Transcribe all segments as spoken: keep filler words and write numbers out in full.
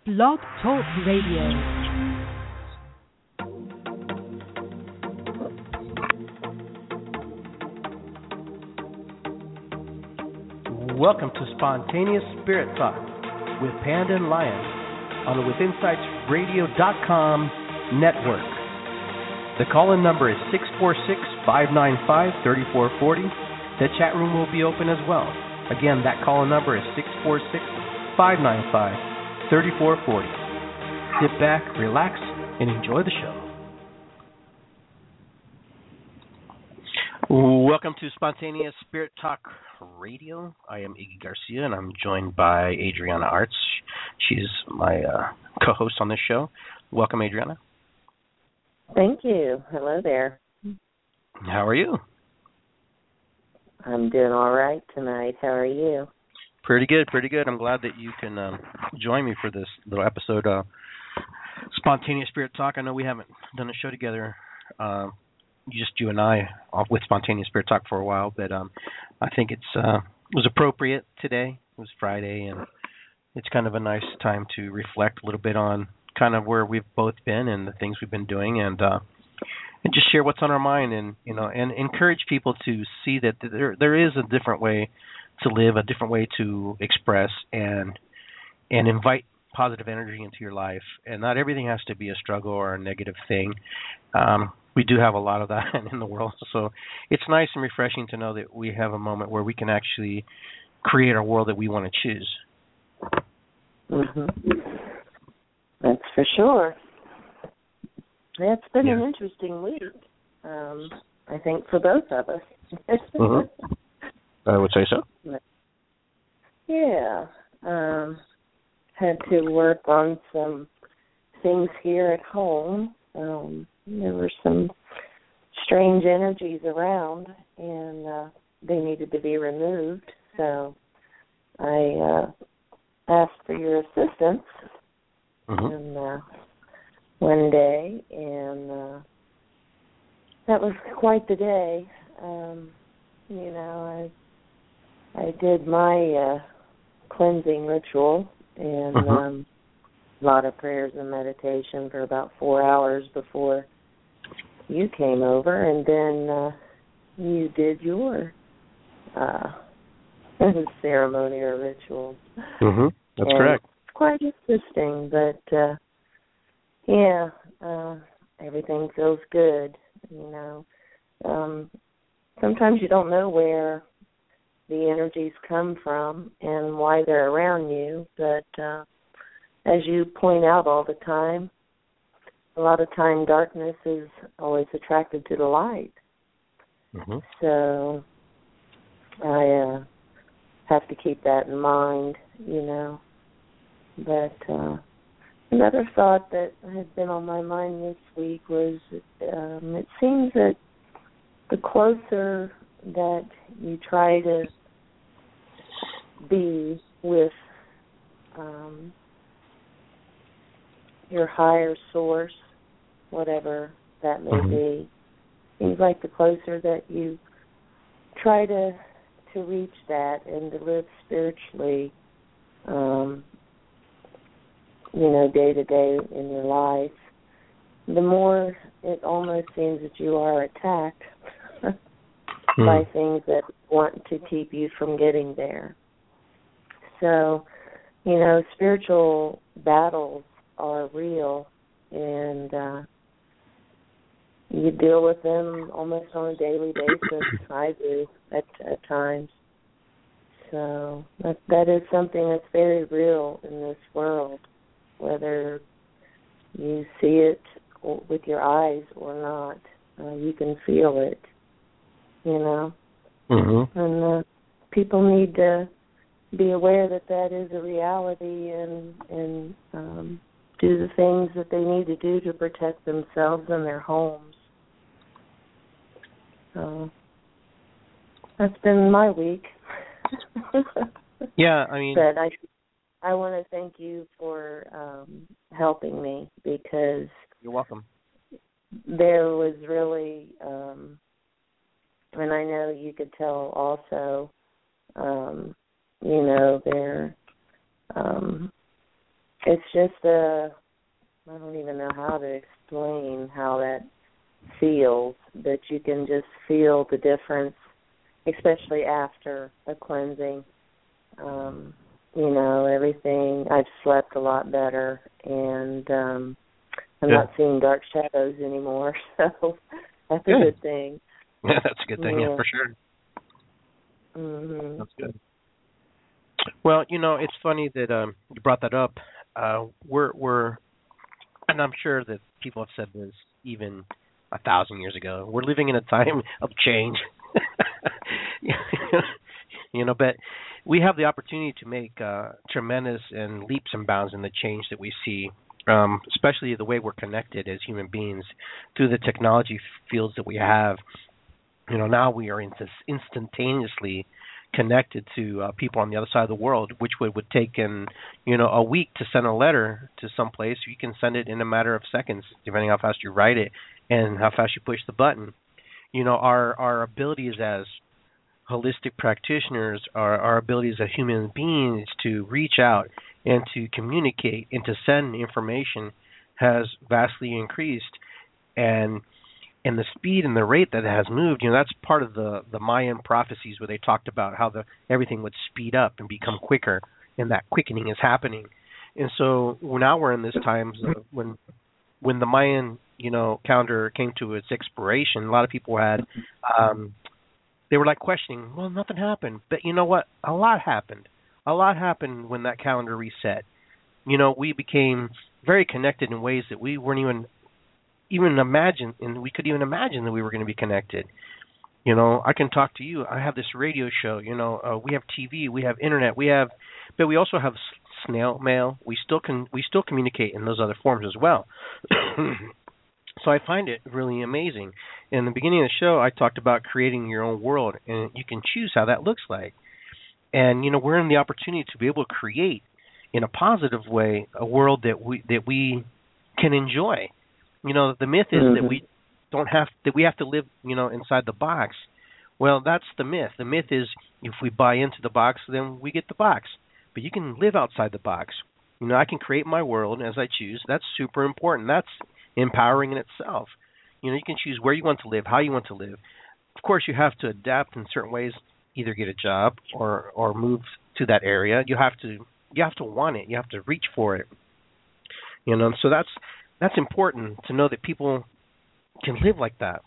Blog Talk Radio. Welcome to Spontaneous Spirit Talk with Panda and Lion on the With Insights Radio dot com network. The call-in number is six four six, five nine five, three four four zero. The chat room will be open as well. Again, that call-in number is six four six, five nine five, three four four zero. Sit back, relax, and enjoy the show. Welcome to Spontaneous Spirit Talk Radio. I am Iggy Garcia, and I'm joined by Adriana Arts. She's my uh, co-host on this show. Welcome, Adriana. Thank you. Hello there. How are you? I'm doing all right tonight. How are you? Pretty good, pretty good. I'm glad that you can um, join me for this little episode of Spontaneous Spirit Talk. I know we haven't done a show together, uh, just you and I, with Spontaneous Spirit Talk for a while, but um, I think it's uh, it was appropriate today. It was Friday, and it's kind of a nice time to reflect a little bit on kind of where we've both been and the things we've been doing, and uh, and just share what's on our mind, and you know, and encourage people to see that there there is a different way to live, a different way to express, and and invite positive energy into your life. And not everything has to be a struggle or a negative thing. Um, we do have a lot of that in the world, so it's nice and refreshing to know that we have a moment where we can actually create a world that we want to choose. Mm-hmm. That's for sure. It's been yeah. an interesting week, um, I think, for both of us. mm-hmm. I would say so. Yeah. Um, had to work on some things here at home. Um, there were some strange energies around, and uh, they needed to be removed. So I uh, asked for your assistance mm-hmm. and, uh, one day, and uh, that was quite the day. Um, you know, I I did my uh, cleansing ritual and mm-hmm. um, a lot of prayers and meditation for about four hours before you came over, and then uh, you did your uh, ceremony or ritual. Mm-hmm. That's and correct. It's quite interesting, but uh, yeah, uh, everything feels good, you know. Um, sometimes you don't know where the energies come from and why they're around you, but uh, as you point out all the time, a lot of time darkness is always attracted to the light. Mm-hmm. So I uh, have to keep that in mind, you know. But uh, another thought that had been on my mind this week was um, it seems that the closer that you try to be with um, your higher source, whatever that may mm-hmm. be, seems like the closer that you try to to reach that and to live spiritually, um, you know, day to day in your life, the more it almost seems that you are attacked mm. by things that want to keep you from getting there. So, you know, spiritual battles are real, and uh, you deal with them almost on a daily basis. I do at, at times. So that, that is something that's very real in this world, whether you see it with your eyes or not. Uh, you can feel it, you know. Mm-hmm. And uh, people need to be aware that that is a reality, and and um, do the things that they need to do to protect themselves and their homes. So that's been my week. Yeah, I mean, but I I want to thank you for um, helping me, because you're welcome. There was really, um, and I know you could tell also, um, you know, there, um, it's just a, I don't even know how to explain how that feels, but you can just feel the difference, especially after a cleansing. Um, you know, everything, I've slept a lot better, and um, I'm yeah. not seeing dark shadows anymore, so that's a good. good thing. Yeah, that's a good thing, yeah, yeah for sure. Mm-hmm. That's good. Well, you know, it's funny that um, you brought that up. Uh, we're, we're, and I'm sure that people have said this even a thousand years ago. We're living in a time of change. You know, but we have the opportunity to make uh, tremendous and leaps and bounds in the change that we see, um, especially the way we're connected as human beings through the technology fields that we have. You know, now we are instantaneously connected to uh, people on the other side of the world, which would, would take in, you know, a week to send a letter to someplace. You can send it in a matter of seconds, depending on how fast you write it and how fast you push the button. You know, our, our abilities as holistic practitioners, our, our abilities as human beings to reach out and to communicate and to send information has vastly increased. And and the speed and the rate that it has moved, you know, that's part of the, the Mayan prophecies where they talked about how the everything would speed up and become quicker, and that quickening is happening. And so now we're in this time when when the Mayan, you know, calendar came to its expiration, a lot of people had um, they were like questioning, well, nothing happened. But you know what? A lot happened. A lot happened when that calendar reset. You know, we became very connected in ways that we weren't even even imagine, and we could even imagine that we were going to be connected. You know, I can talk to you. I have this radio show. You know, uh, we have T V, we have internet, we have, but we also have snail mail. We still can we still communicate in those other forms as well. So I find it really amazing. In the beginning of the show, I talked about creating your own world, and you can choose how that looks like. And you know, we're in the opportunity to be able to create, in a positive way, a world that we that we can enjoy. You know, the myth is mm-hmm. that we don't have that we have to live, you know, inside the box. Well, that's the myth. The myth is if we buy into the box, then we get the box. But you can live outside the box. You know, I can create my world as I choose. That's super important. That's empowering in itself. You know, you can choose where you want to live, how you want to live. Of course, you have to adapt in certain ways. Either get a job or or move to that area. You have to you have to want it. You have to reach for it. You know, so that's that's important to know that people can live like that.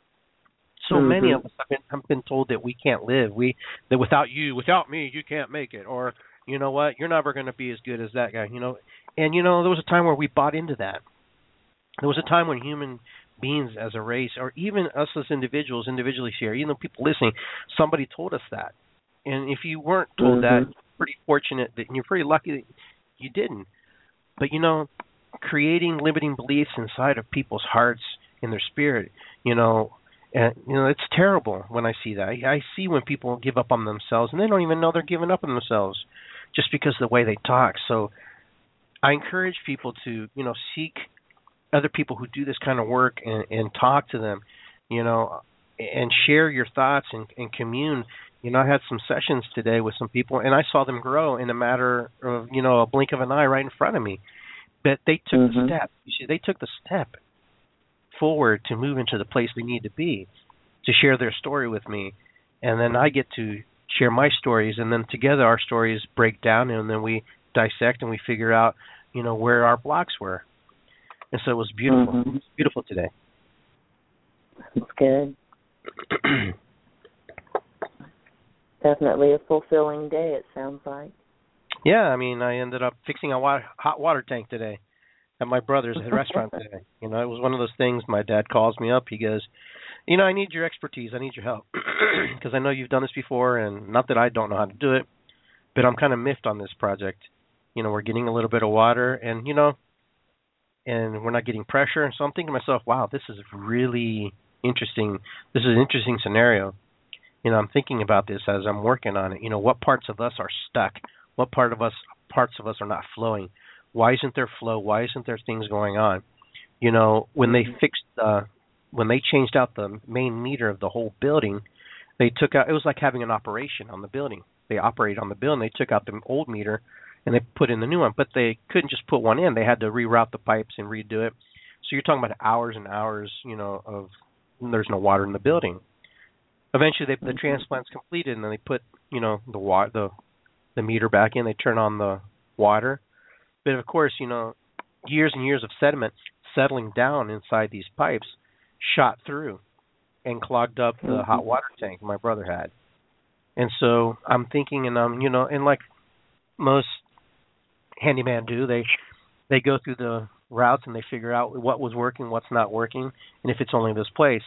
So mm-hmm. many of us have been, have been told that we can't live. We that without you, without me, you can't make it. Or you know what, you're never going to be as good as that guy. You know, and you know there was a time where we bought into that. There was a time when human beings as a race, or even us as individuals, individually here, even though people listening, somebody told us that. And if you weren't told mm-hmm. that, you're pretty fortunate that you're pretty lucky that you didn't. But you know, creating limiting beliefs inside of people's hearts in their spirit, you know, and you know it's terrible when I see that. I, I see when people give up on themselves and they don't even know they're giving up on themselves just because of the way they talk. So I encourage people to, you know, seek other people who do this kind of work and, and talk to them, you know, and share your thoughts and, and commune. You know, I had some sessions today with some people, and I saw them grow in a matter of, you know, a blink of an eye right in front of me. But they took mm-hmm. the step. You see, they took the step forward to move into the place they need to be, to share their story with me. And then I get to share my stories, and then together our stories break down, and then we dissect and we figure out, you know, where our blocks were. And so it was beautiful. Mm-hmm. It was beautiful today. That's good. Definitely a fulfilling day, it sounds like. Yeah, I mean, I ended up fixing a wa- hot water tank today at my brother's restaurant today. You know, it was one of those things. My dad calls me up. He goes, you know, I need your expertise. I need your help because I know you've done this before, and not that I don't know how to do it, but I'm kind of miffed on this project. You know, we're getting a little bit of water, and, you know, and we're not getting pressure. And so I'm thinking to myself, wow, this is really interesting. This is an interesting scenario. You know, I'm thinking about this as I'm working on it. You know, what parts of us are stuck? What part of us, parts of us are not flowing? Why isn't there flow? Why isn't there things going on? You know, when they fixed, uh, when they changed out the main meter of the whole building, they took out, it was like having an operation on the building. They operated on the building. They took out the old meter and they put in the new one. But they couldn't just put one in; they had to reroute the pipes and redo it. So you're talking about hours and hours, you know, of there's no water in the building. Eventually, they, the transplant's completed, and then they put, you know, the water, the the meter back in. They turn on the water, but of course, you know, years and years of sediment settling down inside these pipes shot through and clogged up the hot water tank my brother had. And so I'm thinking, and um, you know, and like most handyman do, they they go through the routes and they figure out what was working, what's not working, and if it's only this place.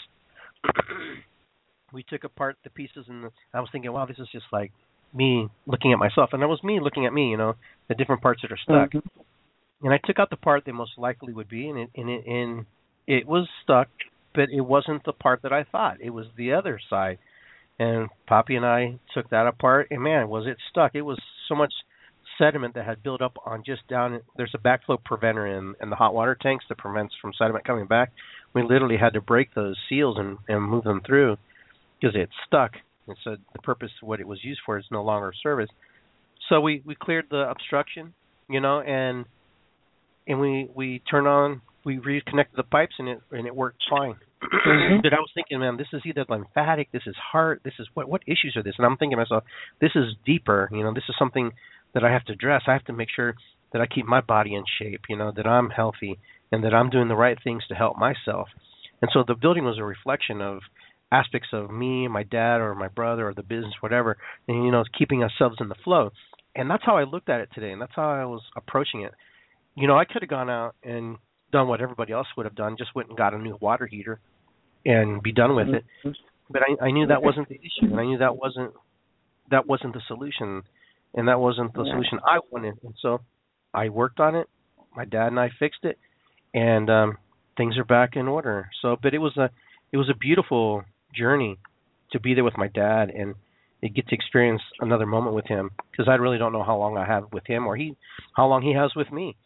We took apart the pieces, and I was thinking, wow, this is just like me looking at myself, and it was me looking at me, you know, the different parts that are stuck. Mm-hmm. And I took out the part that most likely would be, and it, and it and it was stuck, but it wasn't the part that I thought. It was the other side. And Poppy and I took that apart, and man, was it stuck. It was so much sediment that had built up on just down. There's a backflow preventer in, in the hot water tanks that prevents from sediment coming back. We literally had to break those seals and, and move them through because it stuck. And so the purpose of what it was used for is no longer service. So we, we cleared the obstruction, you know, and and we, we turned on, we reconnected the pipes, and it and it worked fine. Mm-hmm. But I was thinking, man, this is either lymphatic, this is heart, this is what what issues are this? And I'm thinking to myself, this is deeper, you know, this is something that I have to address. I have to make sure that I keep my body in shape, you know, that I'm healthy and that I'm doing the right things to help myself. And so the building was a reflection of aspects of me, my dad, or my brother, or the business, whatever, and, you know, keeping ourselves in the flow. And that's how I looked at it today, and that's how I was approaching it. You know, I could have gone out and done what everybody else would have done, just went and got a new water heater and be done with it. But I, I knew that wasn't the issue, and I knew that wasn't that wasn't the solution, and that wasn't the solution I wanted. And so I worked on it. My dad and I fixed it, and um, things are back in order. So, but it was a it was a beautiful journey to be there with my dad and get to experience another moment with him, because I really don't know how long I have with him or he how long he has with me.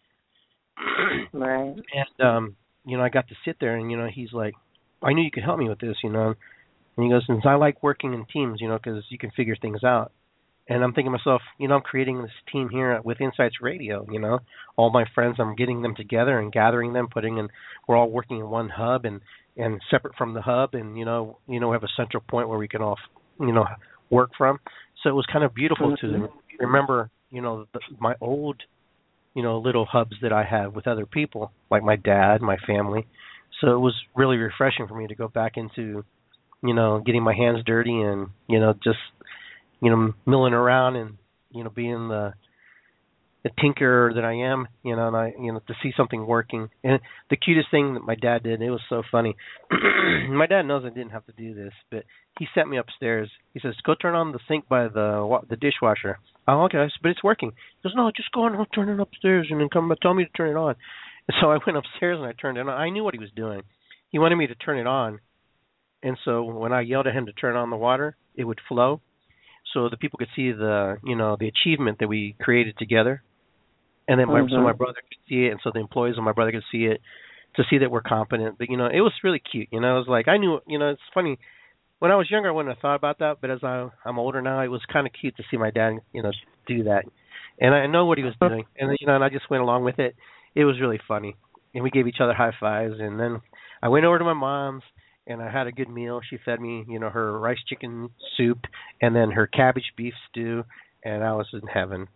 Right. And um, you know, I got to sit there, and you know, he's like, I knew you could help me with this, you know. And he goes, since I like working in teams, you know, because you can figure things out. And I'm thinking to myself, you know, I'm creating this team here with Insights Radio, you know. All my friends, I'm getting them together and gathering them, putting in, we're all working in one hub and, and separate from the hub. And, you know, you know, we have a central point where we can all, you know, work from. So it was kind of beautiful mm-hmm. to remember, you know, the, my old, you know, little hubs that I have with other people, like my dad, my family. So it was really refreshing for me to go back into, you know, getting my hands dirty and, you know, just, you know, milling around and, you know, being the the tinkerer that I am, you know, and I, you know, to see something working. And the cutest thing that my dad did, it was so funny. My dad knows I didn't have to do this, but he sent me upstairs. He says, go turn on the sink by the the dishwasher. Oh, okay, I said, but it's working. He goes, no, just go and turn it upstairs and then come tell me to turn it on. And so I went upstairs and I turned it on. I knew what he was doing. He wanted me to turn it on. And so when I yelled at him to turn on the water, it would flow. So the people could see the, you know, the achievement that we created together. And then my, mm-hmm. so my brother could see it, and so the employees of my brother could see it, to see that we're competent. But, you know, it was really cute. You know, it was like, I knew, you know, it's funny. When I was younger, I wouldn't have thought about that. But as I, I'm older now, it was kind of cute to see my dad, you know, do that. And I know what he was doing. And, you know, and I just went along with it. It was really funny. And we gave each other high fives. And then I went over to my mom's, and I had a good meal. She fed me, you know, her rice chicken soup and then her cabbage beef stew, and I was in heaven.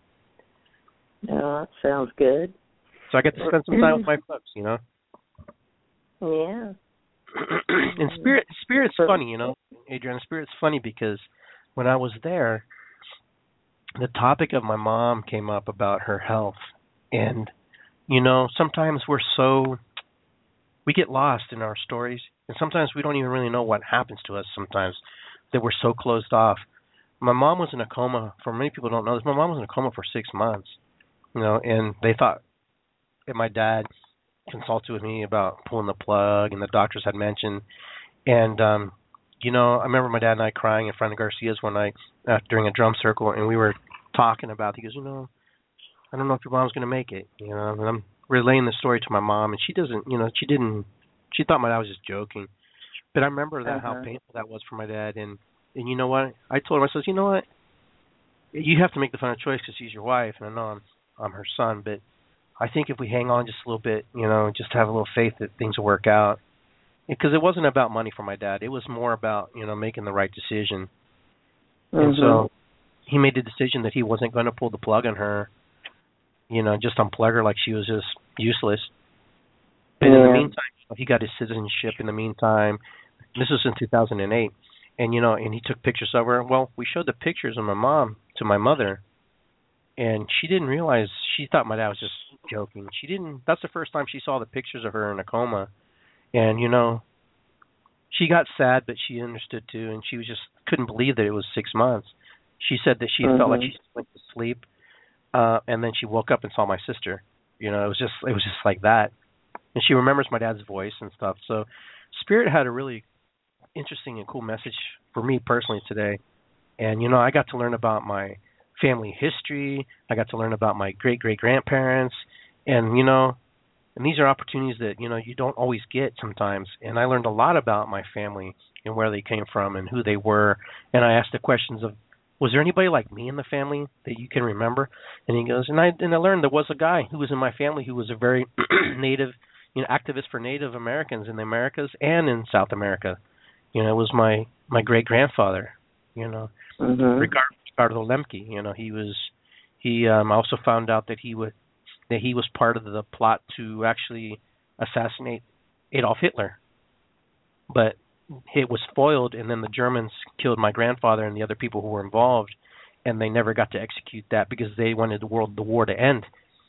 Oh, that sounds good. So I get to spend some time with my folks, you know. Yeah. And spirit, spirit's funny, you know, Adrienne. Spirit's funny because when I was there, the topic of my mom came up about her health, and you know, sometimes we're so we get lost in our stories. And sometimes we don't even really know what happens to us sometimes, that we're so closed off. My mom was in a coma. For many people don't know this, my mom was in a coma for six months. You know, and they thought, and my dad consulted with me about pulling the plug, and the doctors had mentioned. And, um, you know, I remember my dad and I crying in front of Garcia's one night uh, during a drum circle, and we were talking about, he goes, you know, I don't know if your mom's going to make it. You know, and I'm relaying the story to my mom, and she doesn't, you know, she didn't, she thought my dad was just joking. But I remember that uh-huh. how painful that was for my dad. And, and you know what? I told him, I said, you know what? You have to make the final choice because she's your wife. And I know I'm I'm her son, but I think if we hang on just a little bit, you know, just have a little faith that things will work out. Because it wasn't about money for my dad. It was more about, you know, making the right decision. Mm-hmm. And so he made the decision that he wasn't going to pull the plug on her, you know, just unplug her like she was just useless. And yeah. in the meantime, he got his citizenship in the meantime. This was in two thousand eight. And, you know, and he took pictures of her. Well, we showed the pictures of my mom to my mother. And she didn't realize, she thought my dad was just joking. She didn't, that's the first time she saw the pictures of her in a coma. And, you know, she got sad, but she understood too, and she was just couldn't believe that it was six months. She said that she mm-hmm. felt like she went to sleep, uh, and then she woke up and saw my sister. You know, it was just it was just like that. And she remembers my dad's voice and stuff. So Spirit had a really interesting and cool message for me personally today. And, you know, I got to learn about my family history. I got to learn about my great-great-grandparents. And, you know, and these are opportunities that, you know, you don't always get sometimes. And I learned a lot about my family and where they came from and who they were. And I asked the questions of, was there anybody like me in the family that you can remember? And he goes, and I and I learned there was a guy who was in my family who was a very native, you know, activist for Native Americans in the Americas and in South America. You know, it was my, my great-grandfather, you know, mm-hmm. Ricardo, Ricardo Lemke. You know, he was, he um, also found out that he would, that he was part of the plot to actually assassinate Adolf Hitler. But it was foiled, and then the Germans killed my grandfather and the other people who were involved, and they never got to execute that because they wanted the world the war to end.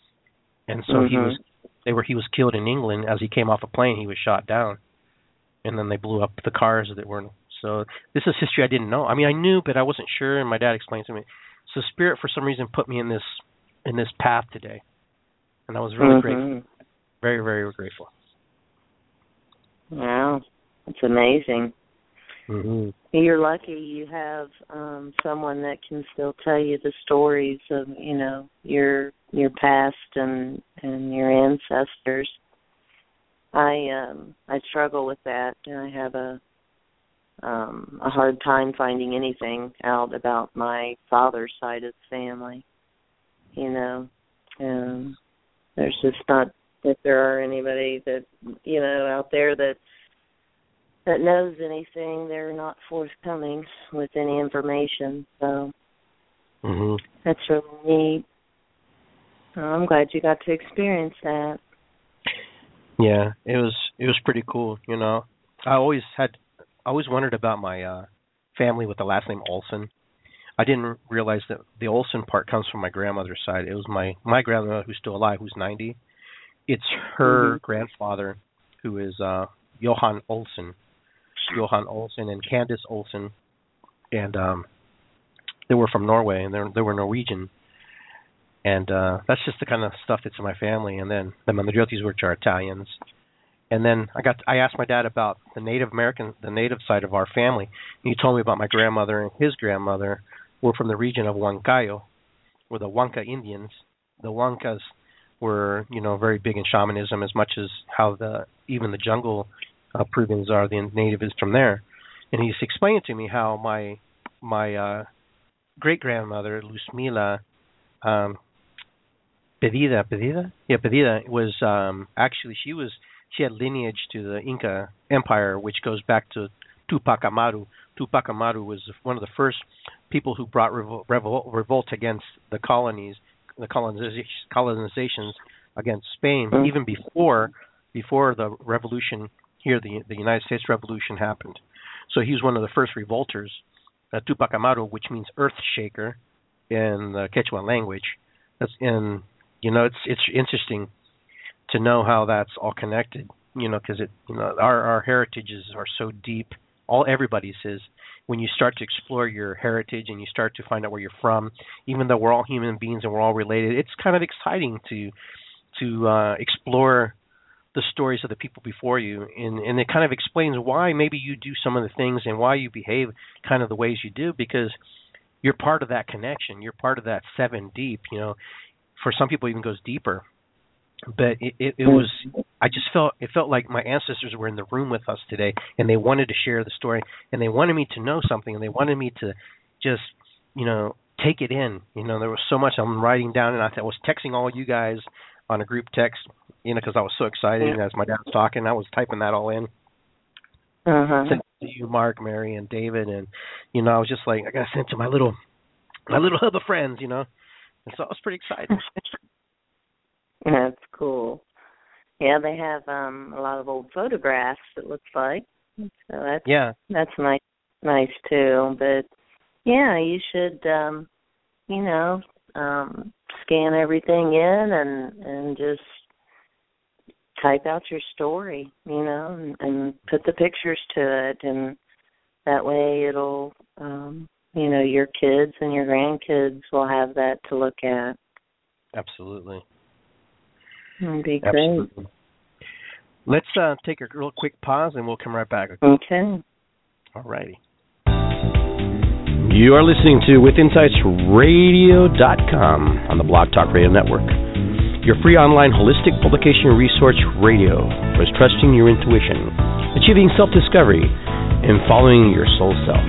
And so mm-hmm. he was they were he was killed in England. As he came off a plane, he was shot down. And then they blew up the cars that were so this is history I didn't know. I mean, I knew, but I wasn't sure, and my dad explained to me. So Spirit for some reason put me in this in this path today. And I was really mm-hmm. grateful. Very, very grateful. Wow. That's amazing. Mm-hmm. You're lucky you have um, someone that can still tell you the stories of, you know, your your past and, and your ancestors. I um, I struggle with that, and I have a um, a hard time finding anything out about my father's side of the family. You know, um, there's just not, if there are anybody that, you know, out there that that knows anything, they're not forthcoming with any information. So mm-hmm. that's really neat. I'm glad you got to experience that. Yeah, it was it was pretty cool. You know, I always had, I always wondered about my uh, family with the last name Olson. I didn't realize that the Olson part comes from my grandmother's side. It was my, my grandmother who's still alive, who's ninety. It's her mm-hmm. grandfather, who is uh, Johan Olson. Johan Olson and Candace Olson. And um, they were from Norway, and they were Norwegian. And uh, that's just the kind of stuff that's in my family. And then the Mandriotis, which are Italians. And then I got I asked my dad about the Native American, the Native side of our family. And he told me about my grandmother and his grandmother were from the region of Huancayo, were the Huanca Indians. The Huancas were, you know, very big in shamanism, as much as how the even the jungle uh, Peruvians are. The native is from there. And he's explaining to me how my my uh, great grandmother Luzmila um, Pedida, Pedida, yeah, Pedida was um, actually she was she had lineage to the Inca Empire, which goes back to Tupac Amaru. Tupac Amaru was one of the first people who brought revol- revol- revolt against the colonies, the coloniz- colonizations against Spain, mm-hmm. even before before the revolution here, the the United States Revolution happened. So he was one of the first revolters, uh, Tupac Amaru, which means earth shaker in the Quechua language. That's in you know it's it's interesting to know how that's all connected. You know, because it you know our our heritages are so deep. All everybody's is. When you start to explore your heritage and you start to find out where you're from, even though we're all human beings and we're all related, it's kind of exciting to to uh, explore the stories of the people before you, and, and it kind of explains why maybe you do some of the things and why you behave kind of the ways you do, because you're part of that connection. You're part of that seven deep. You know, for some people, it even goes deeper. But it, it, it was, I just felt, it felt like my ancestors were in the room with us today, and they wanted to share the story, and they wanted me to know something, and they wanted me to just, you know, take it in. You know, there was so much I'm writing down, and I, I was texting all you guys on a group text, you know, because I was so excited. And as my dad was talking, I was typing that all in. Uh-huh. Sent it to you, Mark, Mary, and David, and you know, I was just like, I got to send it to my little, my little hub of friends, you know, and so I was pretty excited. That's cool. Yeah, they have um, a lot of old photographs. It looks like, so that's yeah, that's nice, nice too. But yeah, you should, um, you know, um, scan everything in and and just type out your story, you know, and, and put the pictures to it, and that way it'll, um, you know, your kids and your grandkids will have that to look at. Absolutely. That'd be Absolutely. great. Let's uh, take a real quick pause, and we'll come right back. Okay. All righty. You are listening to with insights radio dot com on the Blog Talk Radio Network. Your free online holistic publication resource radio for trusting your intuition, achieving self-discovery, and following your soul self.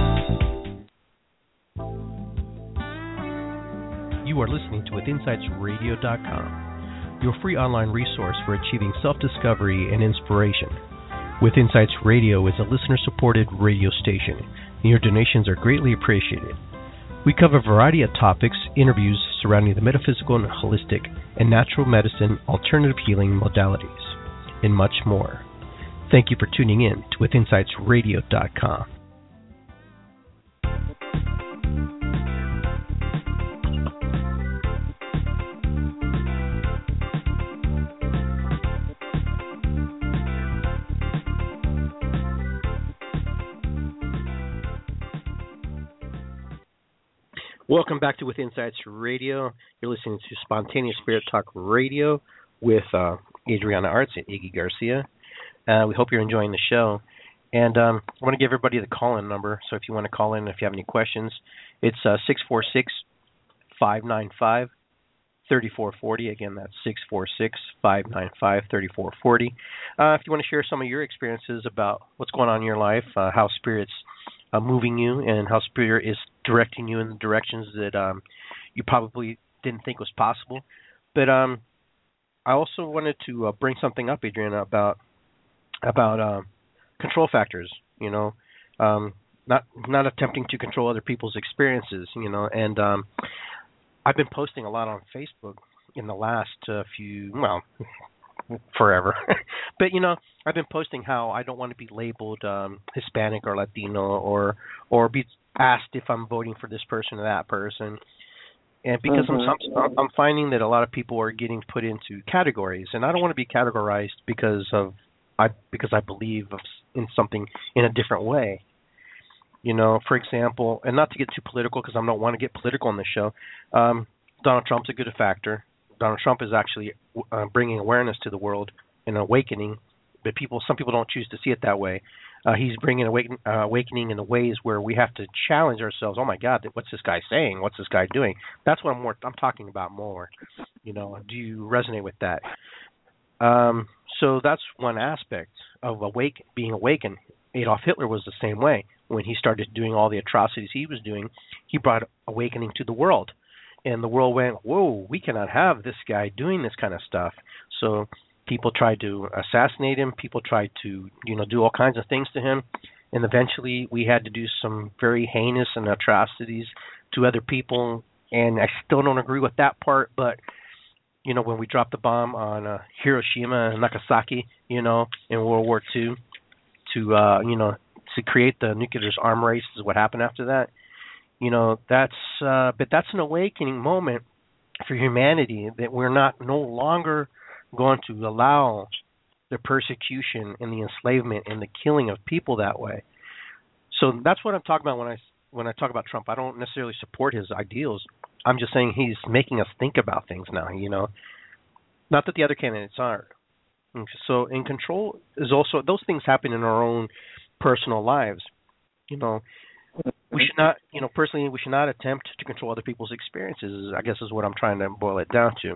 You are listening to with insights radio dot com, your free online resource for achieving self-discovery and inspiration. With Insights Radio is a listener-supported radio station, and your donations are greatly appreciated. We cover a variety of topics, interviews surrounding the metaphysical and holistic and natural medicine, alternative healing modalities, and much more. Thank you for tuning in to with insights radio dot com. Welcome back to With Insights Radio. You're listening to Spontaneous Spirit Talk Radio with uh, Adriana Arts and Iggy Garcia. Uh, we hope you're enjoying the show. And um, I want to give everybody the call-in number. So if you want to call in, if you have any questions, it's uh, six four six, five nine five, three four four zero. Again, that's six four six, five nine five, three four four zero. Uh, if you want to share some of your experiences about what's going on in your life, uh, how Spirit's Uh, moving you, and how Spirit is directing you in the directions that um, you probably didn't think was possible. But um, I also wanted to uh, bring something up, Adriana, about about uh, control factors. You know, um, not not attempting to control other people's experiences. You know, and um, I've been posting a lot on Facebook in the last uh, few, well, forever. But, you know, I've been posting how I don't want to be labeled um, Hispanic or Latino or or be asked if I'm voting for this person or that person. And because mm-hmm. I'm, I'm finding that a lot of people are getting put into categories, and I don't want to be categorized because of I because I believe in something in a different way. You know, for example, and not to get too political because I don't want to get political on this show, um, Donald Trump's a good factor. Donald Trump is actually uh, bringing awareness to the world and awakening, but people, some people don't choose to see it that way. Uh, he's bringing awaken, uh, awakening in the ways where we have to challenge ourselves. Oh my God, what's this guy saying? What's this guy doing? That's what I'm more. I'm talking about more. You know, do you resonate with that? Um, so that's one aspect of awake, being awakened. Adolf Hitler was the same way. When he started doing all the atrocities he was doing, he brought awakening to the world. And the world went, whoa, we cannot have this guy doing this kind of stuff. So people tried to assassinate him. People tried to, you know, do all kinds of things to him. And eventually we had to do some very heinous and atrocities to other people. And I still don't agree with that part. But, you know, when we dropped the bomb on uh, Hiroshima and Nagasaki, you know, in World War Two, to, uh, you know, to create the nuclear arms race is what happened after that. You know, that's uh, but that's an awakening moment for humanity, that we're not no longer going to allow the persecution and the enslavement and the killing of people that way. So that's what I'm talking about when I when I talk about Trump. I don't necessarily support his ideals. I'm just saying he's making us think about things now. You know, not that the other candidates aren't. So in control is also, those things happen in our own personal lives. You know. We should not, you know, personally, we should not attempt to control other people's experiences, I guess is what I'm trying to boil it down to.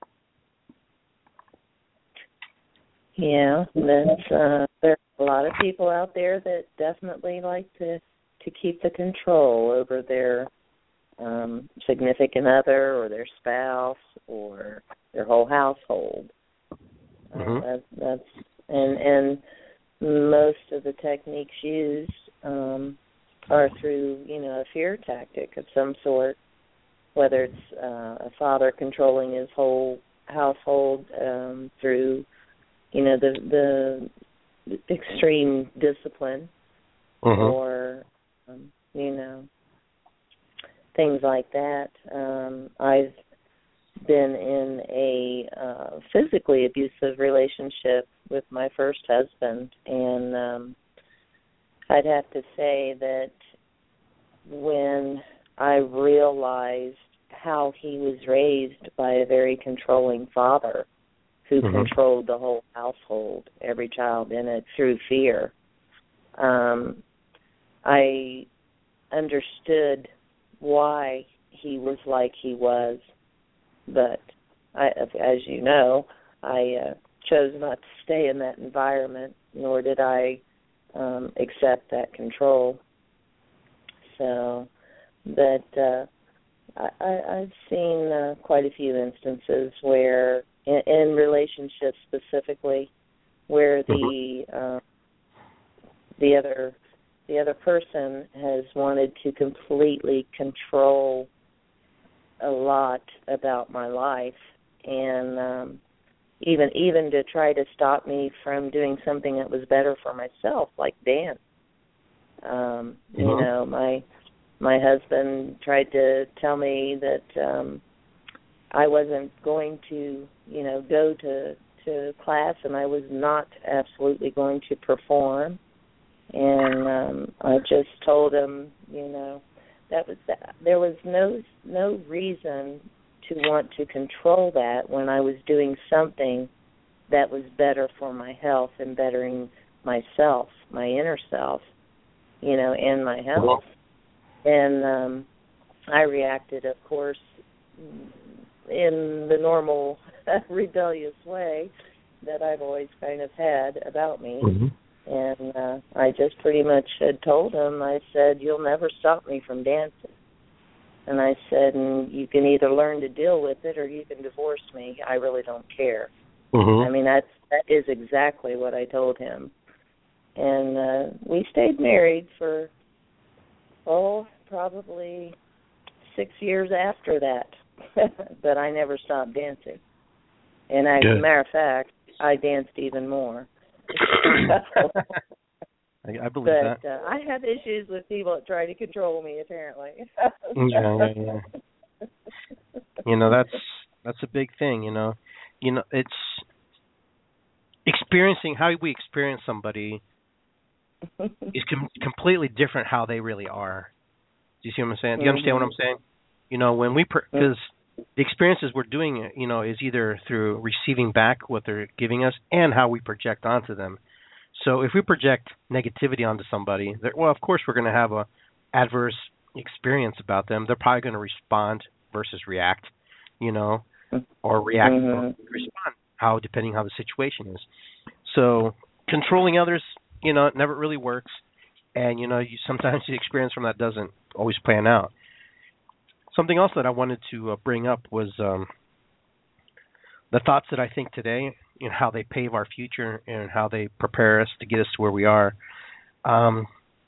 Yeah, that's, uh, there's a lot of people out there that definitely like to, to keep the control over their um, significant other or their spouse or their whole household. Mm-hmm. Uh, that, that's and and most of the techniques used um, are through, you know, a fear tactic of some sort, whether it's uh, a father controlling his whole household um, through, you know, the the extreme discipline, Mm-hmm. or um, you know, things like that. Um, I've been in a uh, physically abusive relationship with my first husband, and um, I'd have to say that when I realized how he was raised by a very controlling father who Mm-hmm. controlled the whole household, every child in it, through fear, um, I understood why he was like he was. But I, as you know, I uh, chose not to stay in that environment, nor did I um, accept that control. So, but uh, I, I, I've seen uh, quite a few instances where, in, in relationships specifically, where the uh, the other the other person has wanted to completely control a lot about my life, and um, even even to try to stop me from doing something that was better for myself, like dance. Um, Mm-hmm. You know, my my husband tried to tell me that um, I wasn't going to, you know, go to to class, and I was not absolutely going to perform. And um, I just told him, you know, that was that. There was no no reason to want to control that when I was doing something that was better for my health and bettering myself, my inner self, you know, and my health. And um, I reacted, of course, in the normal rebellious way that I've always kind of had about me. Mm-hmm. And uh, I just pretty much had told him, I said, you'll never stop me from dancing. And I said, and you can either learn to deal with it or you can divorce me. I really don't care. Mm-hmm. I mean, that's, that is exactly what I told him. And uh, we stayed married for, oh, probably six years after that. But I never stopped dancing. And as a matter of fact, I danced even more. I, I believe but, that. Uh, I have issues with people that try to control me, apparently. yeah, yeah, yeah. You know, that's that's a big thing. You know, you know, it's experiencing how we experience somebody is com- completely different how they really are. Do you see what I'm saying? Do you understand Mm-hmm. what I'm saying? You know, when we because per- the experiences we're doing, you know, is either through receiving back what they're giving us and how we project onto them. So if we project negativity onto somebody, well, of course we're going to have a adverse experience about them. They're probably going to respond versus react, you know, or react mm-hmm. or respond, how depending how the situation is. So controlling others, you know, it never really works, and you know, you, sometimes the experience from that doesn't always plan out. Something else that I wanted to uh, bring up was um, the thoughts that I think today, you know, how they pave our future and how they prepare us to get us to where we are. Um,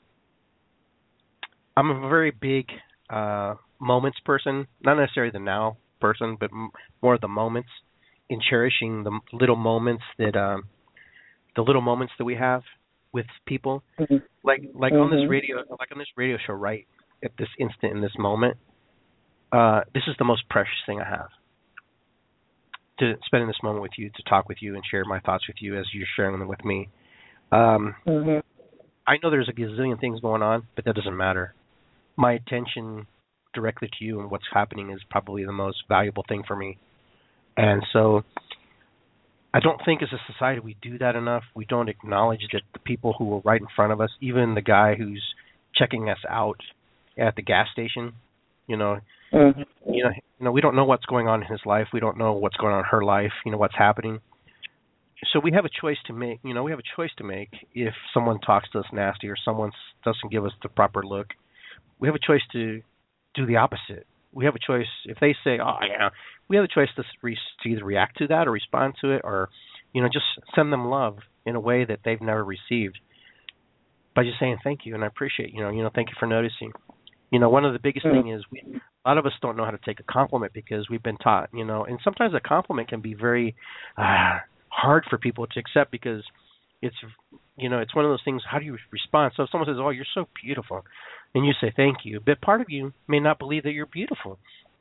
I'm a very big uh, moments person, not necessarily the now person, but m- more of the moments, in cherishing the little moments that um, the little moments that we have with people. Mm-hmm. Like like mm-hmm. on this radio, like on this radio show, right at this instant, in this moment, uh, this is the most precious thing I have. To spend this moment with you, to talk with you, and share my thoughts with you as you're sharing them with me. Um, Mm-hmm. I know there's a gazillion things going on, but that doesn't matter. My attention directly to you and what's happening is probably the most valuable thing for me. And so I don't think as a society we do that enough. We don't acknowledge that the people who are right in front of us, even the guy who's checking us out at the gas station, you know, Mm-hmm. you know, you know, we don't know what's going on in his life. We don't know what's going on in her life, you know, what's happening. So we have a choice to make, you know, we have a choice to make if someone talks to us nasty or someone doesn't give us the proper look. We have a choice to do the opposite. We have a choice. If they say, "Oh yeah," we have a choice to, re- to either react to that or respond to it, or you know, just send them love in a way that they've never received by just saying thank you and I appreciate you know, you know, thank you for noticing. You know, one of the biggest Mm-hmm. thing is we, a lot of us don't know how to take a compliment because we've been taught, you know, and sometimes a compliment can be very uh, hard for people to accept because it's, you know, it's one of those things. How do you respond? So if someone says, "Oh, you're so beautiful," and you say thank you, but part of you may not believe that you're beautiful.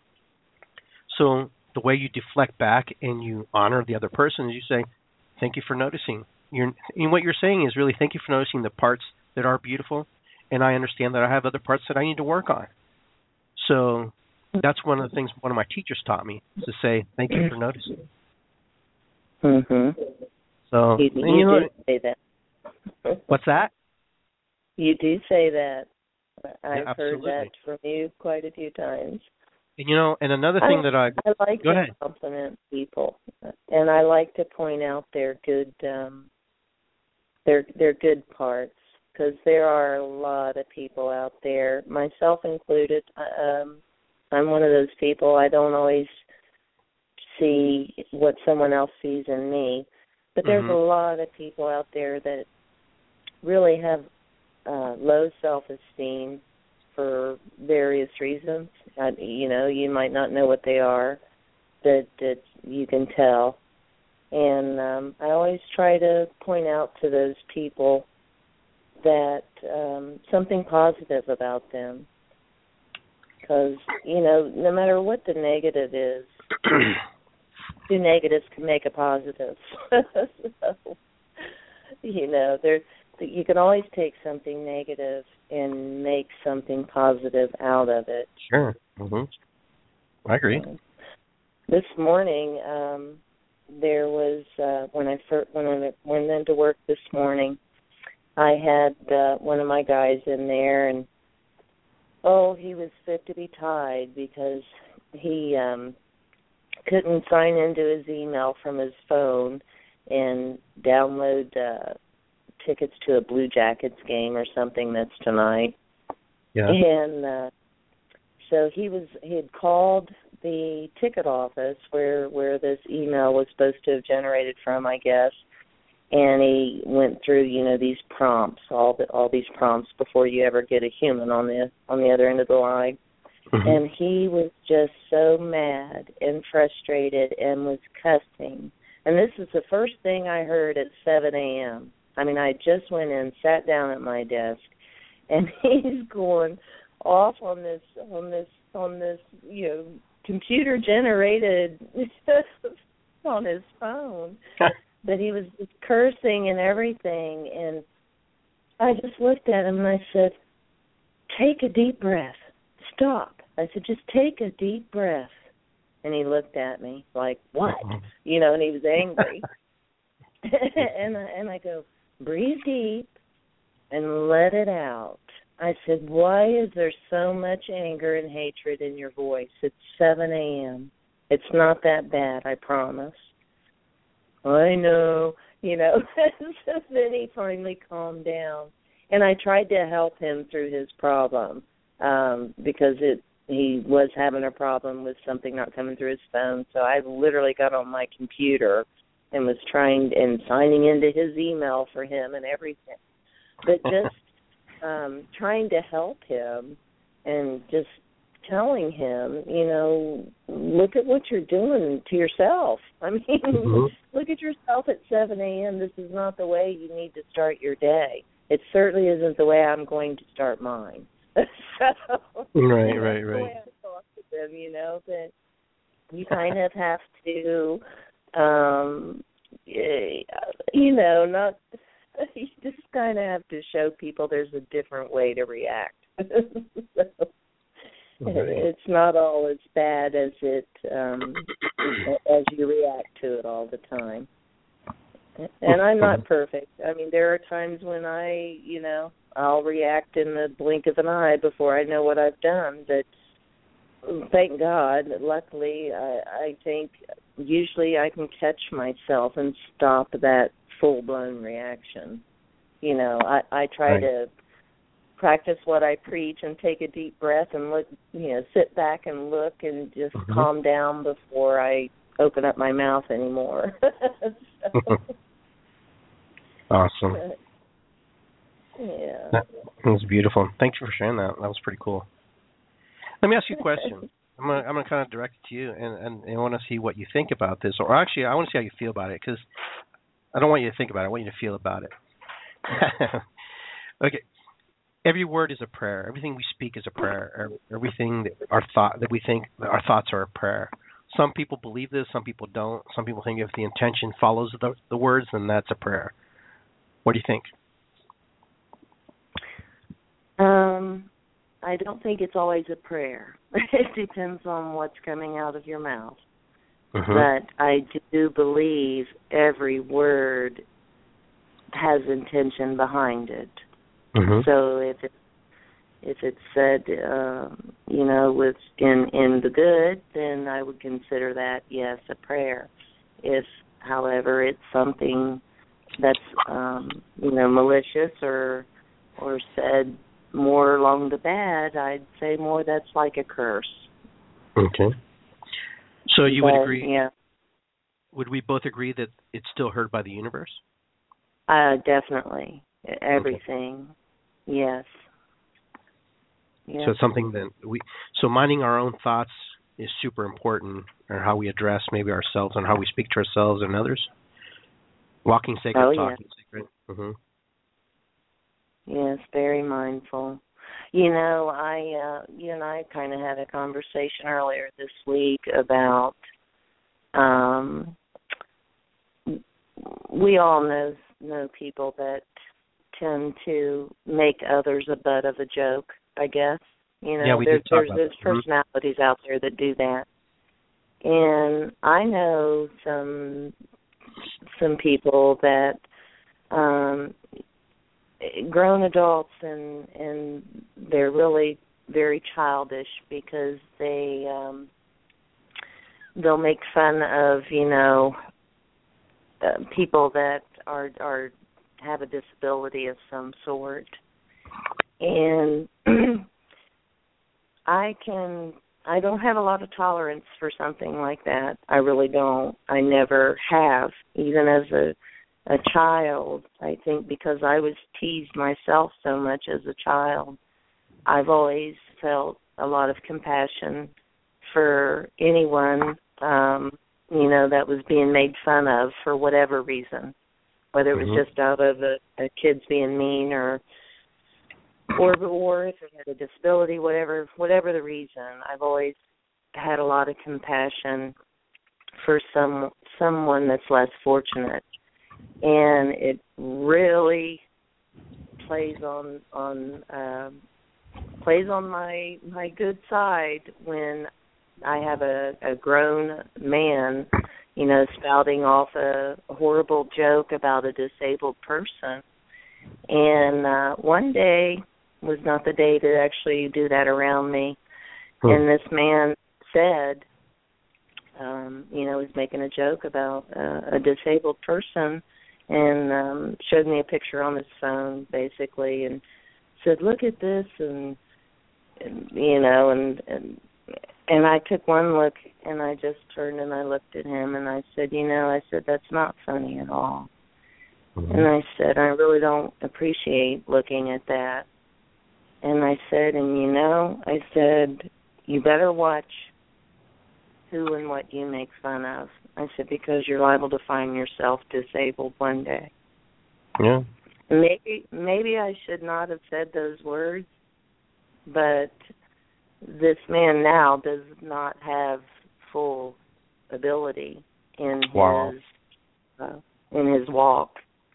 So the way you deflect back and you honor the other person is you say, "Thank you for noticing." You're, and what you're saying is really, "Thank you for noticing the parts that are beautiful, and I understand that I have other parts that I need to work on." So that's one of the things one of my teachers taught me, is to say, "Thank you for noticing." Mm-hmm. So You, and you, you know, do say that. what's that? You do say that. I've Yeah, heard absolutely. that from you quite a few times. And you know, and another thing I, that I I like go to ahead. compliment people, and I like to point out their good, um, their their good parts, because there are a lot of people out there, myself included. Um, I'm one of those people. I don't always see what someone else sees in me, but there's Mm-hmm. a lot of people out there that really have uh, low self-esteem for various reasons. Uh, you know, you might not know what they are, that that you can tell. And um, I always try to point out to those people that um, something positive about them. Because, you know, no matter what the negative is, two negatives can make a positive. So, you know, there, you can always take something negative and make something positive out of it. Sure. Mm-hmm. I agree. Um, this morning, um, there was uh, when I first, when I went into work this morning, I had uh, one of my guys in there, and oh, he was fit to be tied because he um, couldn't sign into his email from his phone and download uh, tickets to a Blue Jackets game or something that's tonight. Yeah. And uh, so he was he had called the ticket office where where this email was supposed to have generated from, I guess. And he went through, you know, these prompts, all the, all these prompts before you ever get a human on the on the other end of the line. Mm-hmm. And he was just so mad and frustrated and was cussing. And this is the first thing I heard at seven a.m. I mean, I just went in, sat down at my desk, and he's going off on this on this on this you know computer generated on his phone. But he was just cursing and everything, and I just looked at him and I said, "Take a deep breath. Stop." I said, "Just take a deep breath." And he looked at me like, "What?" You know, and he was angry. and, I, and I go, "Breathe deep and let it out." I said, "Why is there so much anger and hatred in your voice? It's seven a.m. It's not that bad, I promise." I know, you know. So then he finally calmed down. And I tried to help him through his problem um, because it he was having a problem with something not coming through his phone. So I literally got on my computer and was trying and signing into his email for him and everything. But just um, trying to help him and just telling him, you know, look at what you're doing to yourself. I mean, mm-hmm. Look at yourself at seven a.m. This is not the way you need to start your day. It certainly isn't the way I'm going to start mine. So, right, right, right. The way I talk to them, you know, that you kind of have to, um, you know, not, you just kind of have to show people there's a different way to react. So, it's not all as bad as it um, as you react to it all the time. And I'm not perfect. I mean, there are times when I, you know, I'll react in the blink of an eye before I know what I've done. But thank God, luckily, I, I think usually I can catch myself and stop that full-blown reaction. You know, I, I try right. to practice what I preach and take a deep breath and look, you know, sit back and look and just mm-hmm. calm down before I open up my mouth anymore. So, awesome. Yeah. That was beautiful. Thank you for sharing that. That was pretty cool. Let me ask you a question. I'm gonna I'm gonna kind of direct it to you, and, and, and I want to see what you think about this, or actually I want to see how you feel about it, because I don't want you to think about it. I want you to feel about it. Okay. Every word is a prayer. Everything we speak is a prayer. Everything that our thought that we think our thoughts are a prayer. Some people believe this. Some people don't. Some people think if the intention follows the, the words, then that's a prayer. What do you think? Um, I don't think it's always a prayer. It depends on what's coming out of your mouth. Mm-hmm. But I do believe every word has intention behind it. Mm-hmm. So if it, if it's said, um, you know, with in in the good, then I would consider that, yes, a prayer. If, however, it's something that's um, you know, malicious or or said more along the bad, I'd say more that's like a curse. Okay. So you but, would agree? Yeah. Would we both agree that it's still heard by the universe? Uh, definitely. Everything. Okay. Yes. Yes. So it's something that we. So minding our own thoughts is super important, or how we address maybe ourselves and how we speak to ourselves and others. Walking sacred, oh, talking yeah. sacred. Mm-hmm. Yes, very mindful. You know, I uh, you and I kind of had a conversation earlier this week about. Um, we all know know people that tend to make others a butt of a joke, I guess. You know, yeah, we there's did talk there's, about there's personalities out there that do that. And I know some some people that um grown adults and and they're really very childish because they um they'll make fun of, you know, uh, people that are are have a disability of some sort. And I can I don't have a lot of tolerance for something like that. I really don't. I never have, even as a a child. I think because I was teased myself so much as a child, I've always felt a lot of compassion for anyone, um, you know, that was being made fun of for whatever reason, whether it was mm-hmm. just out of a, a kids being mean or or or if they had a disability, whatever whatever the reason. I've always had a lot of compassion for some someone that's less fortunate. And it really plays on on uh, plays on my my good side when I have a, a grown man, you know, spouting off a, a horrible joke about a disabled person. And uh, one day was not the day to actually do that around me. Hmm. And this man said, um, you know, was making a joke about uh, a disabled person. And um, showed me a picture on his phone, basically, and said, "Look at this," and, and you know, and, and and I took one look, and I just turned and I looked at him, and I said, "You know," I said, "that's not funny at all." Mm-hmm. And I said, "I really don't appreciate looking at that." And I said, "And you know," I said, "you better watch who and what you make fun of." I said, because you're liable to find yourself disabled one day. Yeah. Maybe maybe I should not have said those words, but this man now does not have full ability in wow. his uh, in his walk.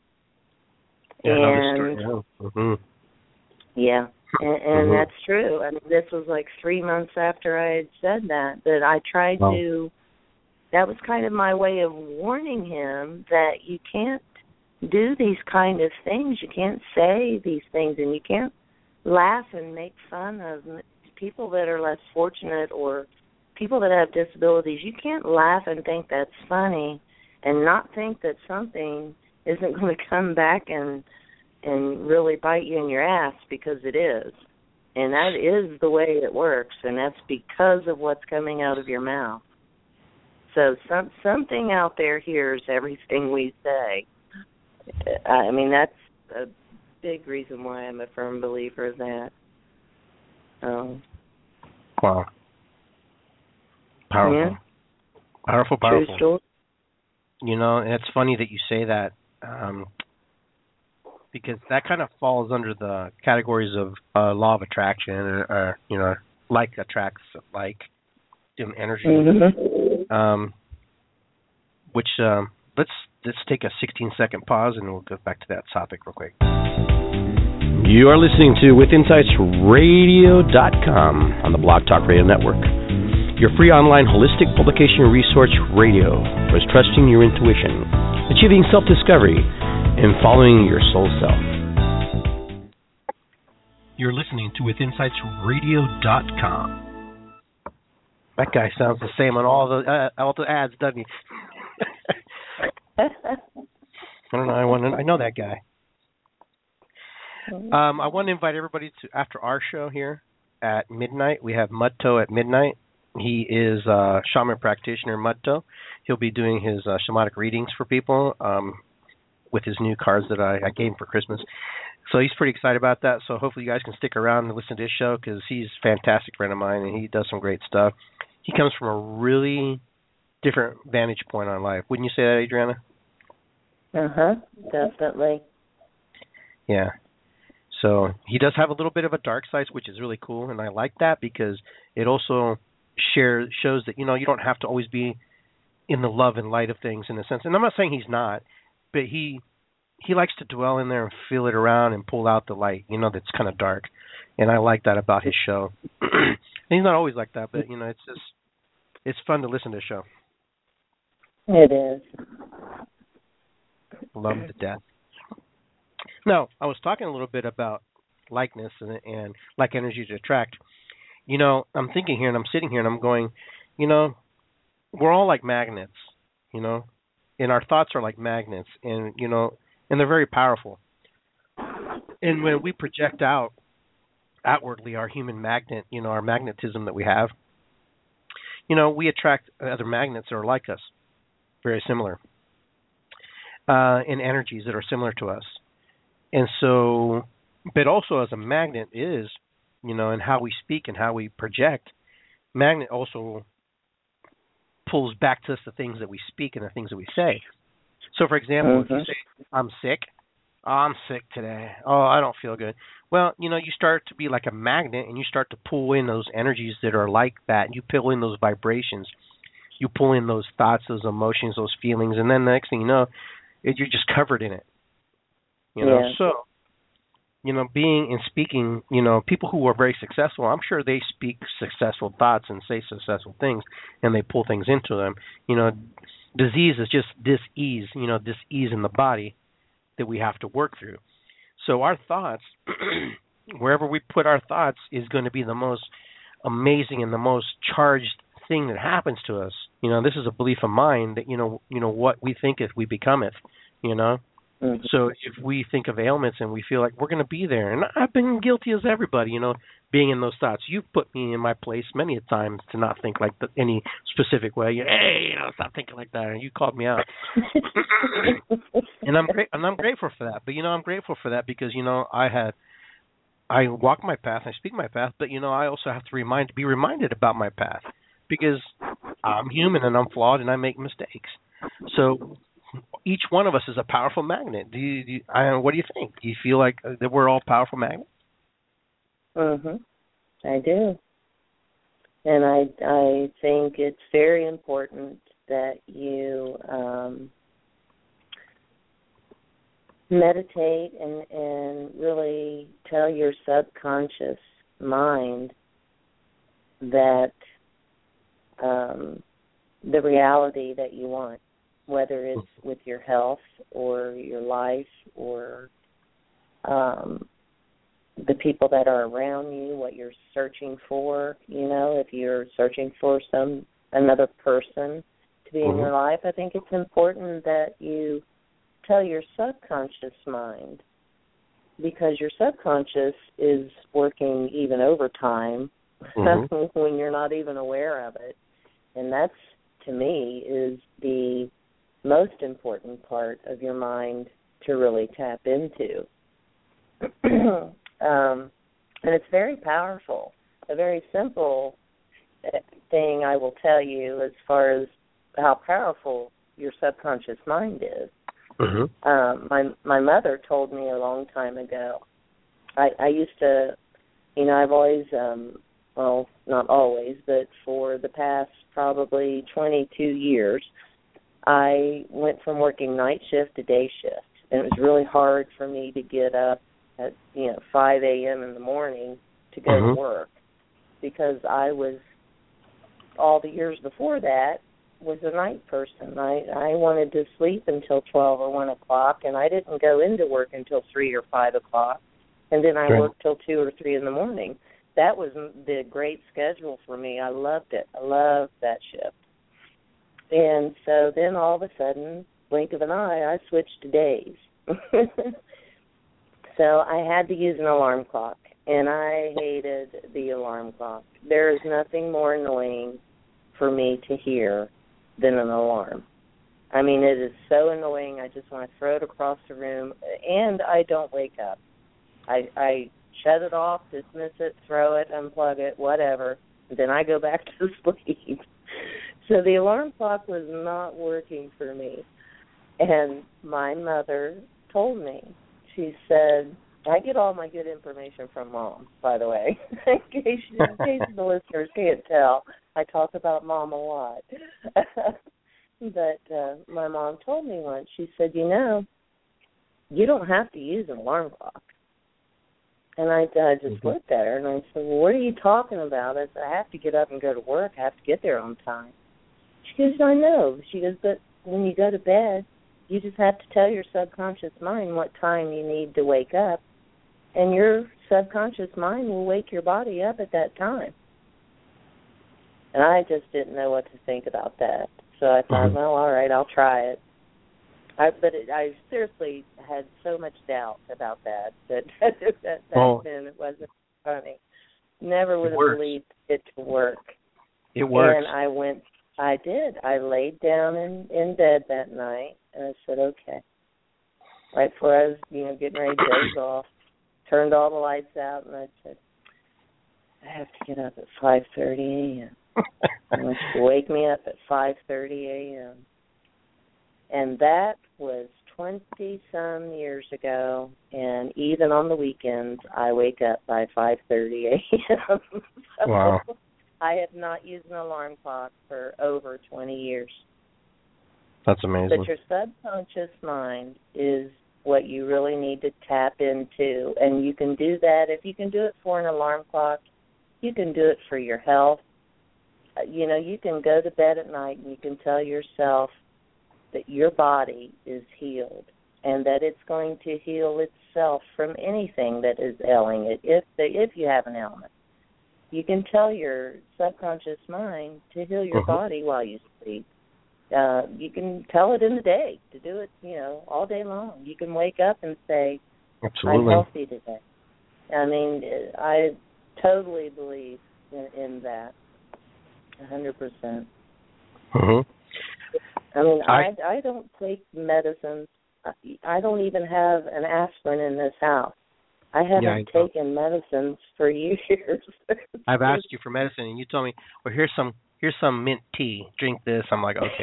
Yeah, and yeah. Mm-hmm. yeah. And, and mm-hmm. that's true. I mean, this was like three months after I had said that, that I tried wow. to, that was kind of my way of warning him that you can't do these kind of things. You can't say these things, and you can't laugh and make fun of people that are less fortunate or people that have disabilities. You can't laugh and think that's funny and not think that something isn't going to come back and and really bite you in your ass, because it is. And that is the way it works, and that's because of what's coming out of your mouth. So some something out there hears everything we say. I mean, that's a big reason why I'm a firm believer of that. Um, wow. Powerful. Yeah. Powerful, powerful. True story. You know, and it's funny that you say that, um, because that kind of falls under the categories of uh, law of attraction, or, or, you know, like attracts like in energy. Mm-hmm. Um, which, um, let's let's take a sixteen second pause, and we'll go back to that topic real quick. You are listening to with insights radio dot com on the Blog Talk Radio Network, your free online holistic publication resource radio for trusting your intuition, achieving self-discovery, and following your soul self. You're listening to with insights radio dot com. That guy sounds the same on all the uh, all the ads, doesn't he? I don't know. I want. To, I know that guy. Um, I want to invite everybody to after our show here at midnight. We have Mudto at midnight. He is a shaman practitioner, Mudto. He'll be doing his uh, shamanic readings for people um, with his new cards that I, I gave him for Christmas. So he's pretty excited about that. So hopefully you guys can stick around and listen to his show, because he's a fantastic friend of mine and he does some great stuff. He comes from a really different vantage point on life. Wouldn't you say that, Adriana? Uh-huh, definitely. Yeah. So he does have a little bit of a dark side, which is really cool, and I like that because it also shares shows that, you know, you don't have to always be in the love and light of things in a sense. And I'm not saying he's not, but he he likes to dwell in there and feel it around and pull out the light, you know, that's kind of dark. And I like that about his show. And he's not always like that, but, you know, it's just, it's fun to listen to the show. It is. Love him to death. Now, I was talking a little bit about likeness and, and like energy to attract. You know, I'm thinking here and I'm sitting here and I'm going, you know, we're all like magnets, you know, and our thoughts are like magnets, and, you know, and they're very powerful. And when we project out outwardly our human magnet, you know, our magnetism that we have, you know, we attract other magnets that are like us, very similar, uh, in energies that are similar to us. And so, but also as a magnet is, you know, and how we speak and how we project, magnet also pulls back to us the things that we speak and the things that we say. So, for example, mm-hmm. if you say, I'm sick, oh, I'm sick today, oh, I don't feel good. Well, you know, you start to be like a magnet, and you start to pull in those energies that are like that. You pull in those vibrations. You pull in those thoughts, those emotions, those feelings, and then the next thing you know, it, you're just covered in it. You know, yeah. So, you know, being and speaking, you know, people who are very successful, I'm sure they speak successful thoughts and say successful things, and they pull things into them. You know, disease is just dis-ease, you know, dis-ease in the body that we have to work through. So our thoughts, wherever we put our thoughts, is going to be the most amazing and the most charged thing that happens to us. You know, this is a belief of mine that, you know, you know what we think if we become it, you know. Mm-hmm. So if we think of ailments and we feel like we're going to be there, and I've been guilty as everybody, you know, being in those thoughts. You've put me in my place many a times to not think like the, any specific way. You, hey, you know, stop thinking like that. And you called me out, and I'm great, and I'm grateful for that. But you know, I'm grateful for that because you know I had, I walk my path, I speak my path, but you know I also have to remind, be reminded about my path because I'm human and I'm flawed and I make mistakes. So each one of us is a powerful magnet. Do you? Do you I, what do you think? Do you feel like that we're all powerful magnets? Mhm. I do. And I I think it's very important that you um, meditate and and really tell your subconscious mind that um, the reality that you want, whether it's with your health or your life or um, the people that are around you, what you're searching for. You know, if you're searching for some another person to be mm-hmm. in your life, I think it's important that you tell your subconscious mind because your subconscious is working even overtime mm-hmm. when you're not even aware of it. And that's, to me, is the most important part of your mind to really tap into. um, and it's very powerful. A very simple thing I will tell you as far as how powerful your subconscious mind is. Mm-hmm. Um, my my mother told me a long time ago. I, I used to, you know, I've always, um, well, not always, but for the past probably twenty-two years, I went from working night shift to day shift. And it was really hard for me to get up at, you know, five a.m. in the morning to go mm-hmm. to work, because I was, all the years before that, was a night person. I, I wanted to sleep until twelve or one o'clock, and I didn't go into work until three or five o'clock, and then I right. worked till two or three in the morning. That was the great schedule for me. I loved it. I loved that shift. And so then all of a sudden, blink of an eye, I switched to days. So I had to use an alarm clock, and I hated the alarm clock. There is nothing more annoying for me to hear than an alarm. I mean, it is so annoying. I just want to throw it across the room, and I don't wake up. I, I shut it off, dismiss it, throw it, unplug it, whatever, and then I go back to sleep. So the alarm clock was not working for me. And my mother told me, she said, I get all my good information from Mom, by the way, in case, in case the listeners can't tell. I talk about Mom a lot. But uh, my mom told me once, she said, you know, you don't have to use an alarm clock. And I, I just mm-hmm. looked at her, and I said, well, what are you talking about? I said, I have to get up and go to work. I have to get there on time. She goes, I know. She goes, but when you go to bed, you just have to tell your subconscious mind what time you need to wake up, and your subconscious mind will wake your body up at that time. And I just didn't know what to think about that. So I thought, mm-hmm. well, all right, I'll try it. I, but it, I seriously had so much doubt about that that that back well, then it wasn't funny. Never would have believed it to work. It works. And I went, I did. I laid down in, in bed that night, and I said, okay. Right before I was, you know, getting ready to doze off, turned all the lights out, and I said, I have to get up at five thirty a.m. I want you to wake me up at five thirty a.m. And that was twenty-some years ago, and even on the weekends, I wake up by five thirty a.m. So wow. I have not used an alarm clock for over twenty years. That's amazing. But your subconscious mind is what you really need to tap into, and you can do that. If you can do it for an alarm clock, you can do it for your health. You know, you can go to bed at night and you can tell yourself that your body is healed and that it's going to heal itself from anything that is ailing it, if the, if you have an ailment. You can tell your subconscious mind to heal your uh-huh. body while you sleep. Uh, you can tell it in the day to do it, you know, all day long. You can wake up and say, absolutely, I'm healthy today. I mean, I totally believe in, in that. A hundred percent. Mhm. I mean, I, I I don't take medicine. I don't even have an aspirin in this house. I haven't yeah, I taken medicines for years. I've asked you for medicine, and you told me, "Well, here's some here's some mint tea. Drink this." I'm like, okay.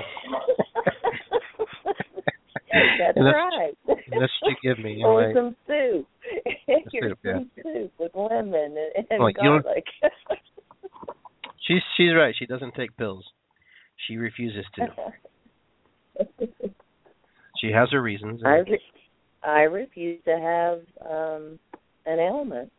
That's, that's right. That's what you give me. Or like, some soup. Here's soup, some yeah. soup with lemon and, and like, garlic. She's she's right. She doesn't take pills. She refuses to. She has her reasons. I, re- I refuse to have um, an ailment.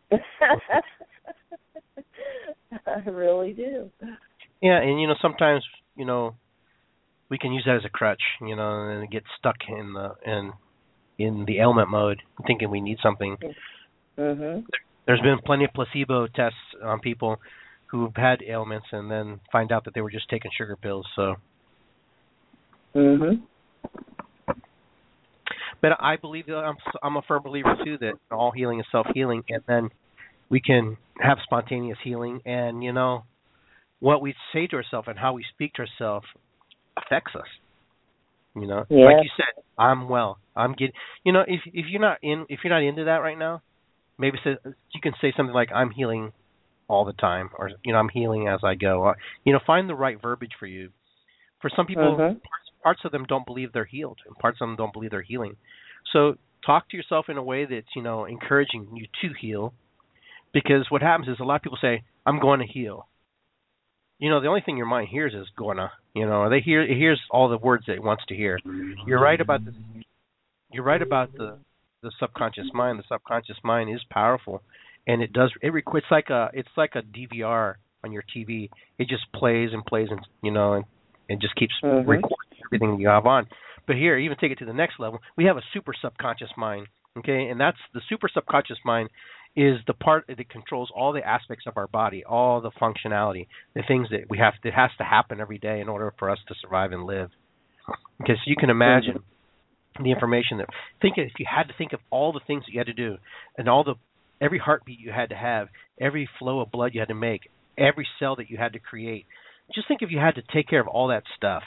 I really do. Yeah, and you know sometimes you know we can use that as a crutch, you know, and get stuck in the in in the ailment mode, thinking we need something. Mm-hmm. There's been plenty of placebo tests on people who've had ailments and then find out that they were just taking sugar pills. So, mhm. But I believe that I'm I'm a firm believer too that all healing is self healing, and then we can have spontaneous healing. And you know, what we say to ourselves and how we speak to ourselves affects us. You know, yeah. like you said, I'm well. I'm getting. You know, if if you're not in if you're not into that right now, maybe say, you can say something like I'm healing all the time, or you know, I'm healing as I go. Uh, you know, find the right verbiage for you. For some people, Mm-hmm. parts, parts of them don't believe they're healed, and parts of them don't believe they're healing. So talk to yourself in a way that's, you know, encouraging you to heal, because what happens is a lot of people say, I'm going to heal. You know, the only thing your mind hears is gonna, you know, they hear it hears all the words that it wants to hear. You're right about the you're right about the the subconscious mind. The subconscious mind is powerful, and it does it it's like a it's like a D V R on your T V. It just plays and plays and you know and, and just keeps Mm-hmm. recording everything you have on. But here, even take it to the next level, we have a super subconscious mind, okay? And that's the super subconscious mind is the part that controls all the aspects of our body, all the functionality, the things that we have that has to happen every day in order for us to survive and live. Okay, so you can imagine mm-hmm. the information that think if you had to think of all the things that you had to do and all the every heartbeat you had to have, every flow of blood you had to make, every cell that you had to create. Just think if you had to take care of all that stuff.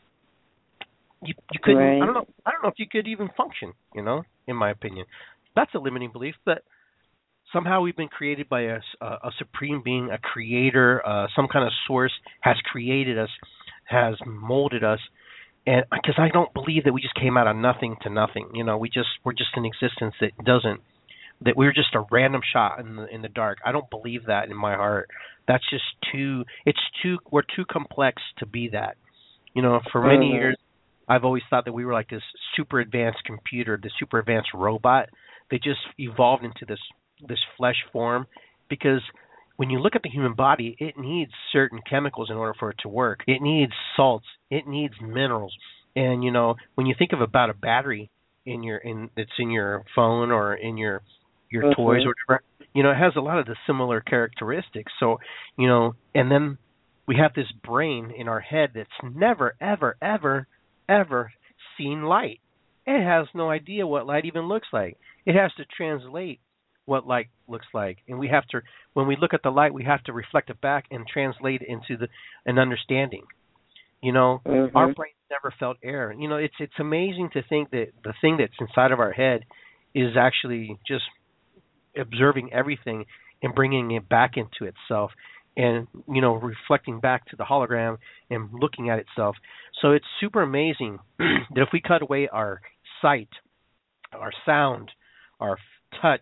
You you couldn't. Right. I don't know. I don't know if you could even function. You know, in my opinion, that's a limiting belief. But somehow we've been created by a, a, a supreme being, a creator, uh, some kind of source has created us, has molded us, and because I don't believe that we just came out of nothing to nothing. You know, we just we're just an existence that doesn't. That we're just a random shot in the in the dark. I don't believe that in my heart. That's just too. It's too. We're too complex to be that. You know, for many mm-hmm. years. I've always thought that we were like this super advanced computer, this super advanced robot. They just evolved into this this flesh form because when you look at the human body, it needs certain chemicals in order for it to work. It needs salts. It needs minerals. And you know, when you think of about a battery in your in that's in your phone or in your your mm-hmm. toys or whatever, you know, it has a lot of the similar characteristics. So, you know, and then we have this brain in our head that's never, ever, ever ever seen light. It has no idea what light even looks like. It has to translate what light looks like, and we have to, when we look at the light, we have to reflect it back and translate it into the an understanding. You know, mm-hmm. our brain never felt air. You know, it's it's amazing to think that the thing that's inside of our head is actually just observing everything and bringing it back into itself. And, you know, reflecting back to the hologram and looking at itself. So it's super amazing that if we cut away our sight, our sound, our touch,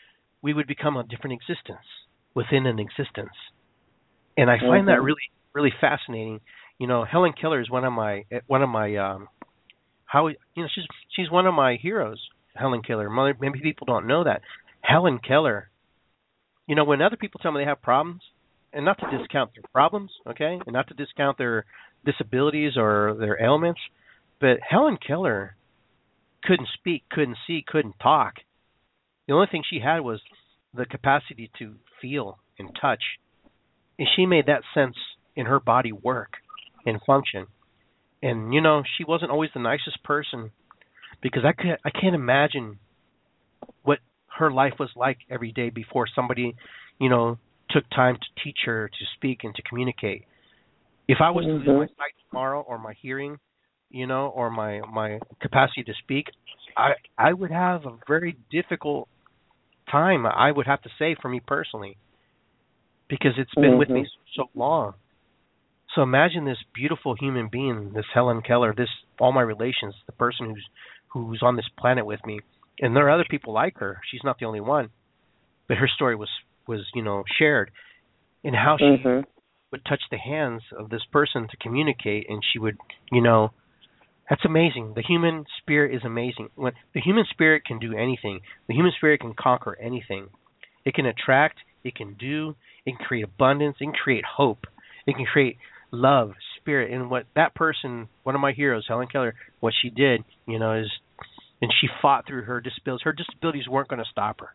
we would become a different existence within an existence. And I find mm-hmm. that really, really fascinating. You know, Helen Keller is one of my, one of my, um, how you know, she's she's one of my heroes. Helen Keller. Maybe people don't know that. Helen Keller. You know, when other people tell me they have problems. And not to discount their problems, okay, and not to discount their disabilities or their ailments, but Helen Keller couldn't speak, couldn't see, couldn't talk. The only thing she had was the capacity to feel and touch, and she made that sense in her body work and function. And you know, she wasn't always the nicest person because I can't, I can't imagine what her life was like every day before somebody, you know, took time to teach her to speak and to communicate. If I was mm-hmm. to lose my sight tomorrow or my hearing, you know, or my, my capacity to speak, I I would have a very difficult time, I would have to say, for me personally, because it's been mm-hmm. with me so long. So imagine this beautiful human being, this Helen Keller, this all my relations, the person who's who's on this planet with me, and there are other people like her. She's not the only one, but her story was was, you know, shared, and how she mm-hmm. would touch the hands of this person to communicate, and she would, you know, that's amazing. The human spirit is amazing. When the human spirit can do anything. The human spirit can conquer anything. It can attract, it can do, it can create abundance, it can create hope, it can create love, spirit, and what that person, one of my heroes, Helen Keller, what she did, you know, is, and she fought through her disabilities. Her disabilities weren't going to stop her.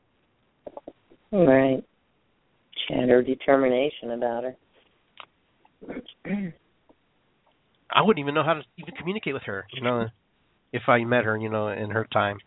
Right. She had her determination about her. I wouldn't even know how to even communicate with her, you know. if I met her, you know, in her time.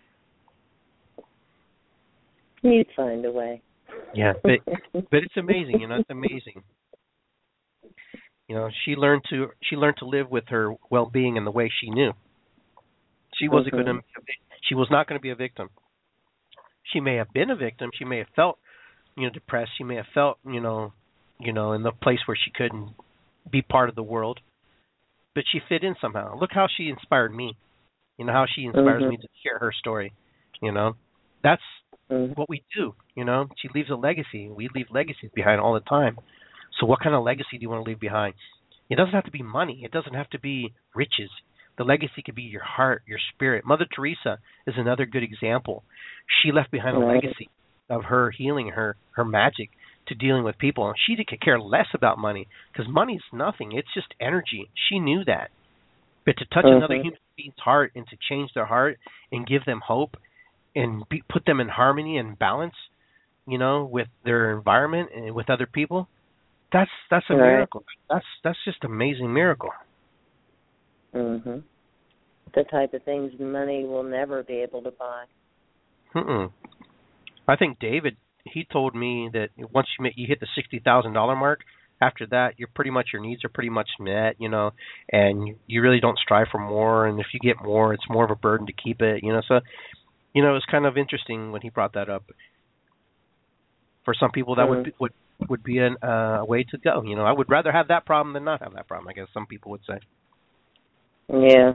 You'd find a way. Yeah, but but it's amazing, you know, it's amazing. You know, she learned to she learned to live with her well-being in the way she knew. She wasn't mm-hmm. going to. She was not going to be a victim. She may have been a victim. She may have felt, you know, depressed. She may have felt, you know, you know, in the place where she couldn't be part of the world. But she fit in somehow. Look how she inspired me. You know, how she inspires mm-hmm. me to share her story. You know, that's mm-hmm. what we do. You know, she leaves a legacy. We leave legacies behind all the time. So what kind of legacy do you want to leave behind? It doesn't have to be money. It doesn't have to be riches. The legacy could be your heart, your spirit. Mother Teresa is another good example. She left behind a legacy of her healing, her her magic to dealing with people. She could care less about money because money is nothing. It's just energy. She knew that. But to touch mm-hmm. another human being's heart and to change their heart and give them hope and be, put them in harmony and balance, you know, with their environment and with other people, that's that's a right. miracle. That's that's just an amazing miracle. Mhm. The type of things money will never be able to buy. Mm-mm. I think David, he told me that once you make, you hit the sixty thousand dollar mark, after that, you're pretty much your needs are pretty much met, you know, and you, you really don't strive for more. And if you get more, it's more of a burden to keep it, you know. So, you know, it was kind of interesting when he brought that up. For some people, that mm-hmm. would be, would would be an, uh, a way to go. You know, I would rather have that problem than not have that problem. I guess some people would say. Yeah.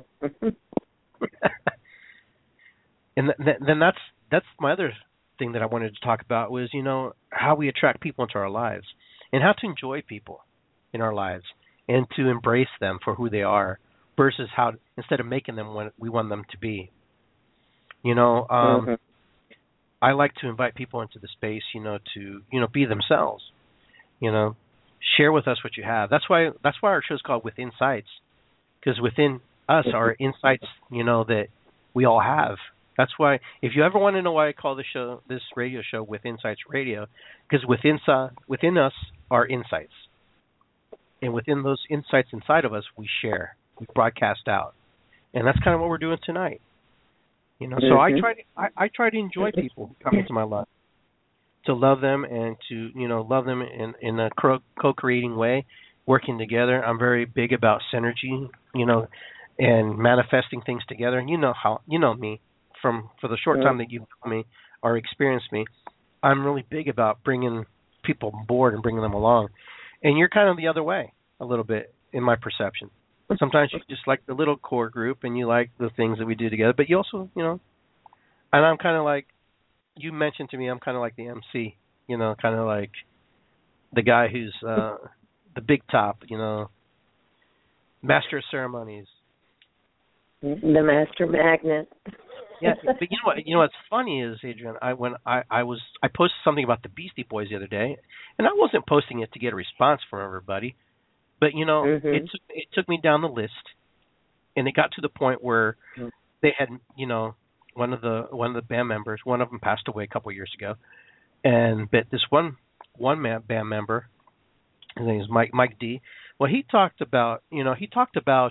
And th- then that's that's my other thing that I wanted to talk about was, you know, how we attract people into our lives and how to enjoy people in our lives and to embrace them for who they are versus how, instead of making them what we want them to be. You know, um, mm-hmm. I like to invite people into the space, you know, to, you know, be themselves, you know, share with us what you have. That's why, that's why our show is called With Insights, because within us are insights, you know, that we all have. That's why, if you ever want to know why I call the show, this radio show, With Insights Radio, because within, within us are insights. And within those insights inside of us, we share, we broadcast out. And that's kind of what we're doing tonight. You know, so mm-hmm. I try to, I, I try to enjoy people who come into my life, to love them and to, you know, love them in, in a co-creating way, working together. I'm very big about synergy, you know, and manifesting things together. And you know how, you know me. From for the short time that you've known me or experienced me, I'm really big about bringing people on board and bringing them along. And you're kind of the other way a little bit in my perception. Sometimes you just like the little core group and you like the things that we do together, but you also, you know, and I'm kind of like, you mentioned to me, I'm kind of like the M C, you know, kind of like the guy who's uh, the big top, you know, master of ceremonies. The master magnet. Yeah, but you know what? You know what's funny is, Adrian, I when I, I was I posted something about the Beastie Boys the other day, and I wasn't posting it to get a response from everybody, but you know, mm-hmm. it took it took me down the list, and it got to the point where mm-hmm. they had, you know, one of the one of the band members, one of them passed away a couple of years ago, and but this one one man, band member, his name is Mike Mike D. Well, he talked about, you know, he talked about.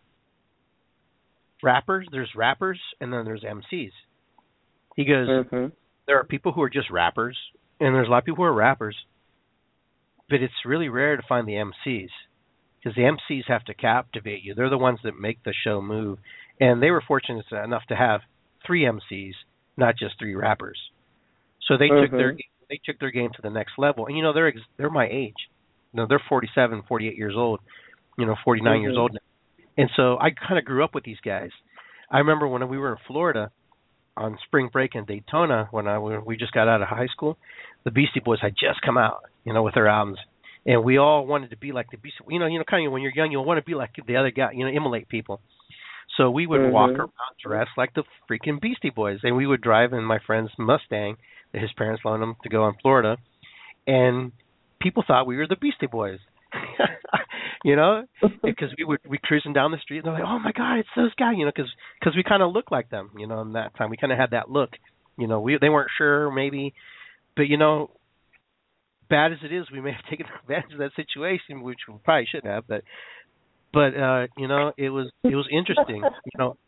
Rappers, there's rappers, and then there's M Cs. He goes, mm-hmm. there are people who are just rappers, and there's a lot of people who are rappers, but it's really rare to find the M Cs, because the M Cs have to captivate you. They're the ones that make the show move, and they were fortunate enough to have three M Cs, not just three rappers. So they mm-hmm. took their they took their game to the next level, and you know they're ex- they're my age, you know they're forty-seven, forty-eight years old, you know forty-nine mm-hmm. years old now. And so I kind of grew up with these guys. I remember when we were in Florida on spring break in Daytona, when I when we just got out of high school, the Beastie Boys had just come out, you know, with their albums, and we all wanted to be like the Beastie. You know, you know, kind of when you're young, you want to be like the other guy, you know, emulate people. So we would mm-hmm. walk around dressed like the freaking Beastie Boys, and we would drive in my friend's Mustang that his parents loaned him to go in Florida, and people thought we were the Beastie Boys. You know, because we would we cruising down the street and they're like, oh my God, it's those guys, you know, because because we kind of looked like them, you know, in that time we kind of had that look, you know, we they weren't sure maybe, but you know, bad as it is, we may have taken advantage of that situation, which we probably shouldn't have, but but uh, you know, it was it was interesting, you know,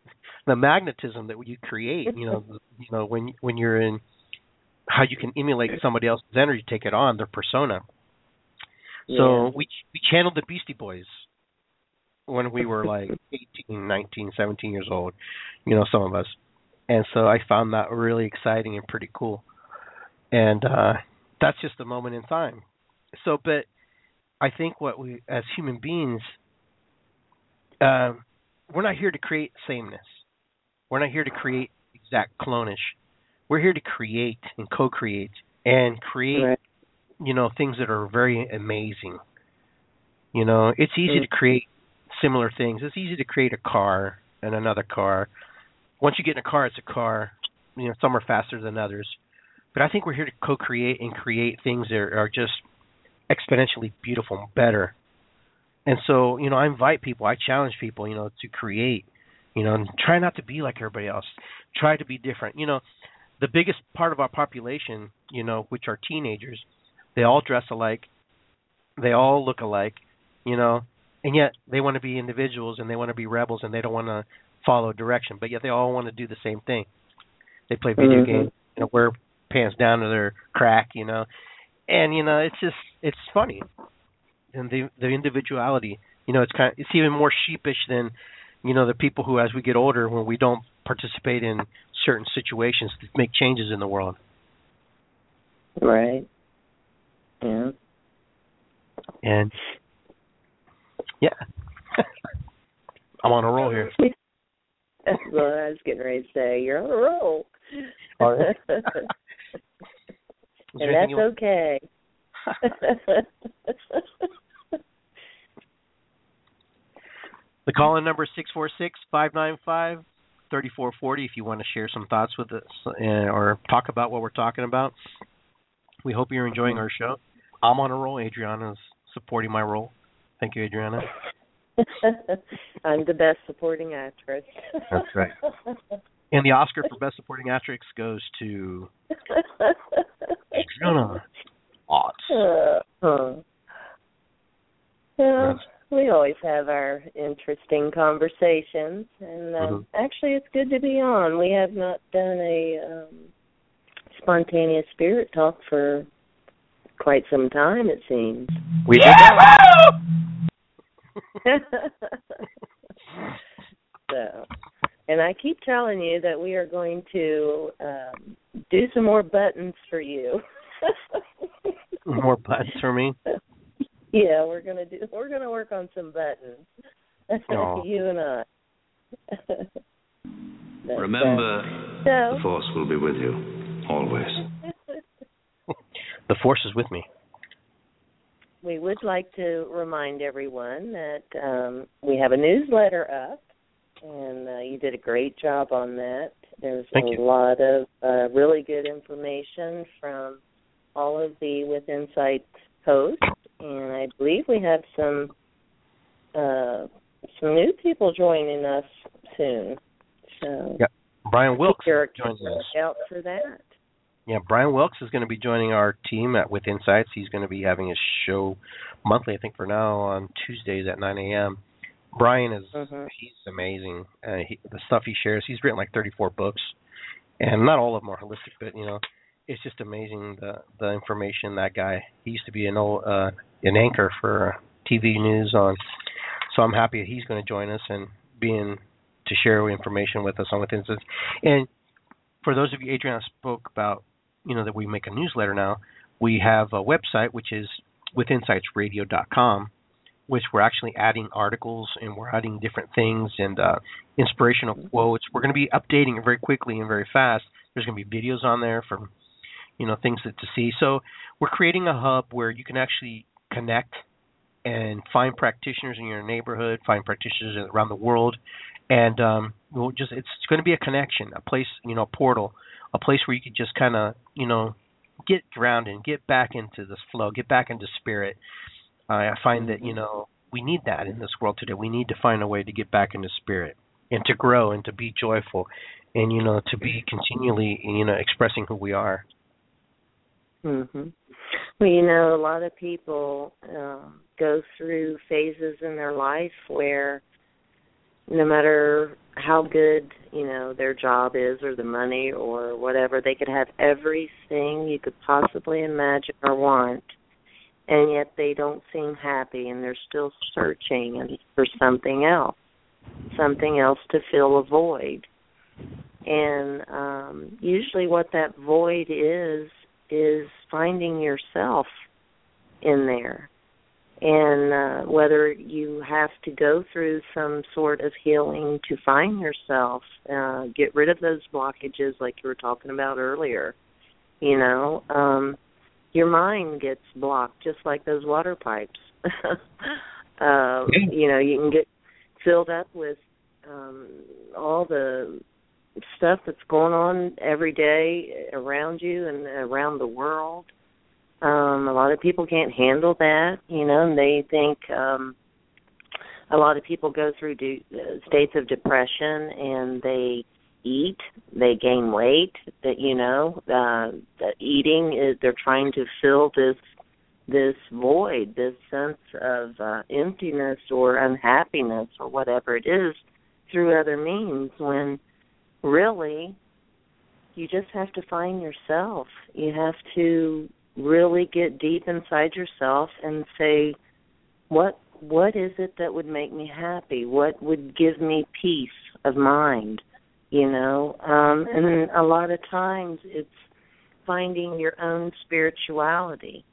the magnetism that you create. You know, you know when when you're in how you can emulate somebody else's energy, take it on their persona. Yeah. So we we channeled the Beastie Boys when we were like eighteen, nineteen, seventeen years old. You know, some of us, and so I found that really exciting and pretty cool. And uh, that's just a moment in time. So, but I think what we, as human beings, uh, we're not here to create sameness. We're not here to create exact clonish. We're here to create and co-create and create, right. you know, things that are very amazing. You know, it's easy mm. to create similar things. It's easy to create a car and another car. Once you get in a car, it's a car. You know, some are faster than others. But I think we're here to co-create and create things that are just exponentially beautiful and better. And so, you know, I invite people, I challenge people, you know, to create, you know, and try not to be like everybody else. Try to be different. You know, the biggest part of our population, you know, which are teenagers, they all dress alike. They all look alike, you know, and yet they want to be individuals and they want to be rebels and they don't want to follow direction. But yet they all want to do the same thing. They play video mm-hmm. games, you know, wear pants down to their crack, you know, and you know it's just it's funny, and the the individuality, you know, it's kind of, it's even more sheepish than, you know, the people who, as we get older, when we don't participate in certain situations to make changes in the world. Right. Yeah. And yeah, I'm on a roll here. That's what I was getting ready to say. You're on a roll. All right. And that's you... okay. The call-in number is six four six, five nine five, three four four zero if you want to share some thoughts with us or talk about what we're talking about. We hope you're enjoying our show. I'm on a roll. Adriana's supporting my role. Thank you, Adriana. I'm the best supporting actress. That's right. And the Oscar for Best Supporting Actress goes to Adriana Otts. Uh, uh. Well, we always have our interesting conversations, and um, mm-hmm. actually it's good to be on. We have not done a um, spontaneous spirit talk for quite some time, it seems. We did that. So, and I keep telling you that we are going to um, do some more buttons for you. More buttons for me? Yeah, we're gonna do. We're gonna work on some buttons. Oh. You and I. Remember, so, the Force will be with you always. The Force is with me. We would like to remind everyone that um, we have a newsletter up, and uh, you did a great job on that. There's Thank a you. lot of uh, really good information from all of the With Insight hosts, and I believe we have some uh, some new people joining us soon. So yeah, Brian Wilkes joins us. Out for that. Yeah, Brian Wilkes is going to be joining our team at With Insights. He's going to be having a show monthly, I think, for now on Tuesdays at nine a.m. Brian is mm-hmm. he's amazing. Uh, he, the stuff he shares, he's written like thirty-four books, and not all of them are holistic, but you know, it's just amazing the the information that guy. He used to be an old uh, an anchor for T V news on. So I'm happy that he's going to join us and being to share information with us on With Insights. And for those of you, Adriana spoke about, you know, that we make a newsletter now. We have a website which is with insights radio dot com, which we're actually adding articles and we're adding different things and uh, inspirational quotes. We're going to be updating it very quickly and very fast. There's going to be videos on there from, you know, things that to see. So we're creating a hub where you can actually connect and find practitioners in your neighborhood, find practitioners around the world, and um, we'll just it's going to be a connection, a place, you know, a portal, a place where you could just kind of, you know, get grounded and get back into this flow, get back into spirit. Uh, I find that, you know, we need that in this world today. We need to find a way to get back into spirit and to grow and to be joyful and, you know, to be continually, you know, expressing who we are. Mm-hmm. Well, you know, a lot of people um, go through phases in their life where no matter how good, you know, their job is or the money or whatever, they could have everything you could possibly imagine or want, and yet they don't seem happy, and they're still searching for something else, something else to fill a void. And um, usually what that void is, is finding yourself in there. And uh, whether you have to go through some sort of healing to find yourself, uh, get rid of those blockages like you were talking about earlier, you know, um, your mind gets blocked just like those water pipes. uh, you know, you can get filled up with um, all the stuff that's going on every day around you and around the world. Um, a lot of people can't handle that, you know, and they think um, a lot of people go through de- states of depression and they eat, they gain weight, that, you know, uh, the eating is, they're trying to fill this this void, this sense of uh, emptiness or unhappiness or whatever it is through other means, when really you just have to find yourself. You have to really get deep inside yourself and say, what what is it that would make me happy? What would give me peace of mind? You know, um, and a lot of times it's finding your own spirituality.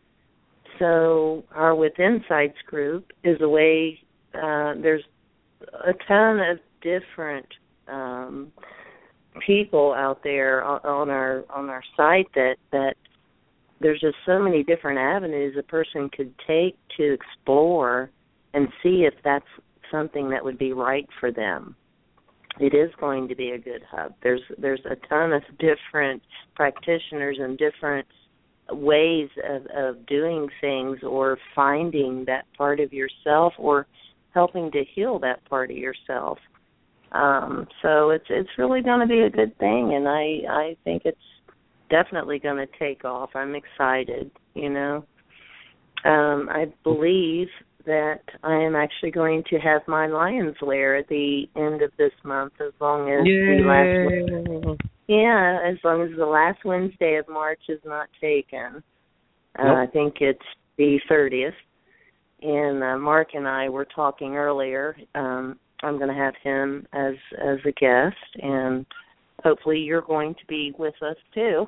So our With Insights group is a way, uh, there's a ton of different um, people out there on, on our on our site that, that there's just so many different avenues a person could take to explore and see if that's something that would be right for them. It is going to be a good hub. There's there's a ton of different practitioners and different ways of, of doing things or finding that part of yourself or helping to heal that part of yourself. Um, so it's it's really going to be a good thing, and I, I think it's definitely going to take off. I'm excited, you know. Um, I believe that I am actually going to have my Lion's Lair at the end of this month, as long as Yay. the last yeah, as long as the last Wednesday of March is not taken. Uh, Nope. I think it's the thirtieth. And uh, Mark and I were talking earlier. Um, I'm going to have him as as a guest, and hopefully you're going to be with us too,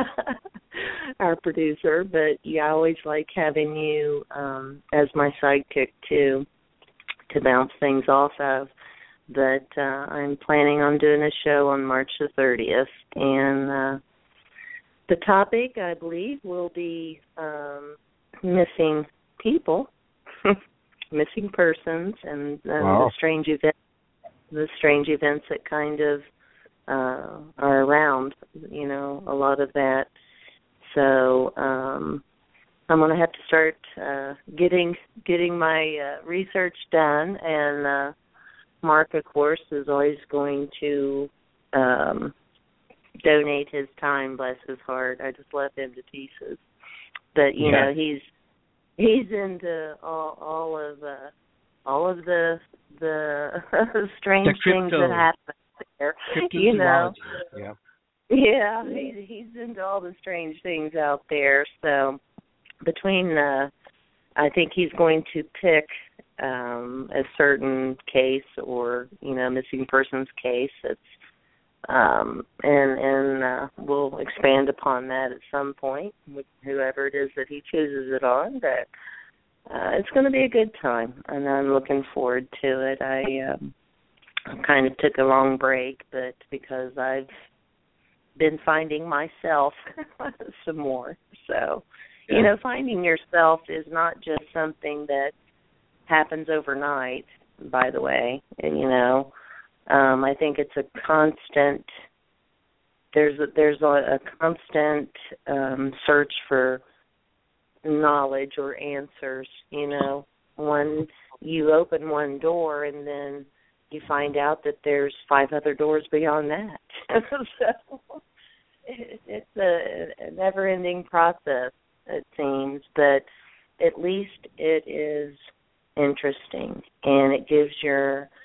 our producer. But yeah, I always like having you um, as my sidekick too, to bounce things off of. But uh, I'm planning on doing a show on March the thirtieth, and uh, the topic, I believe, will be um, missing people, missing persons, and uh, Wow. the strange events, the strange events that kind of uh, are around. You know, a lot of that. So um, I'm going to have to start uh, getting getting my uh, research done, and uh, Mark, of course, is always going to um, donate his time. Bless his heart. I just love him to pieces. But you Yeah. know, he's he's into all all of uh, all of the the strange The things crypto. that happen there. You know, Yeah. yeah, he, he's into all the strange things out there. So between, uh, I think he's going to pick um, a certain case or, you know, missing persons case that's, um, and and uh, we'll expand upon that at some point with whoever it is that he chooses it on. But uh, it's going to be a good time, and I'm looking forward to it. I um, kind of took a long break, but because I've been finding myself some more. So, Yeah. you know, finding yourself is not just something that happens overnight, by the way. And, you know, um, I think it's a constant, there's a, there's a, a constant um, search for knowledge or answers, you know. One, you open one door and then you find out that there's five other doors beyond that. So it, it's a, a never-ending process, it seems, but at least it is interesting, and it gives your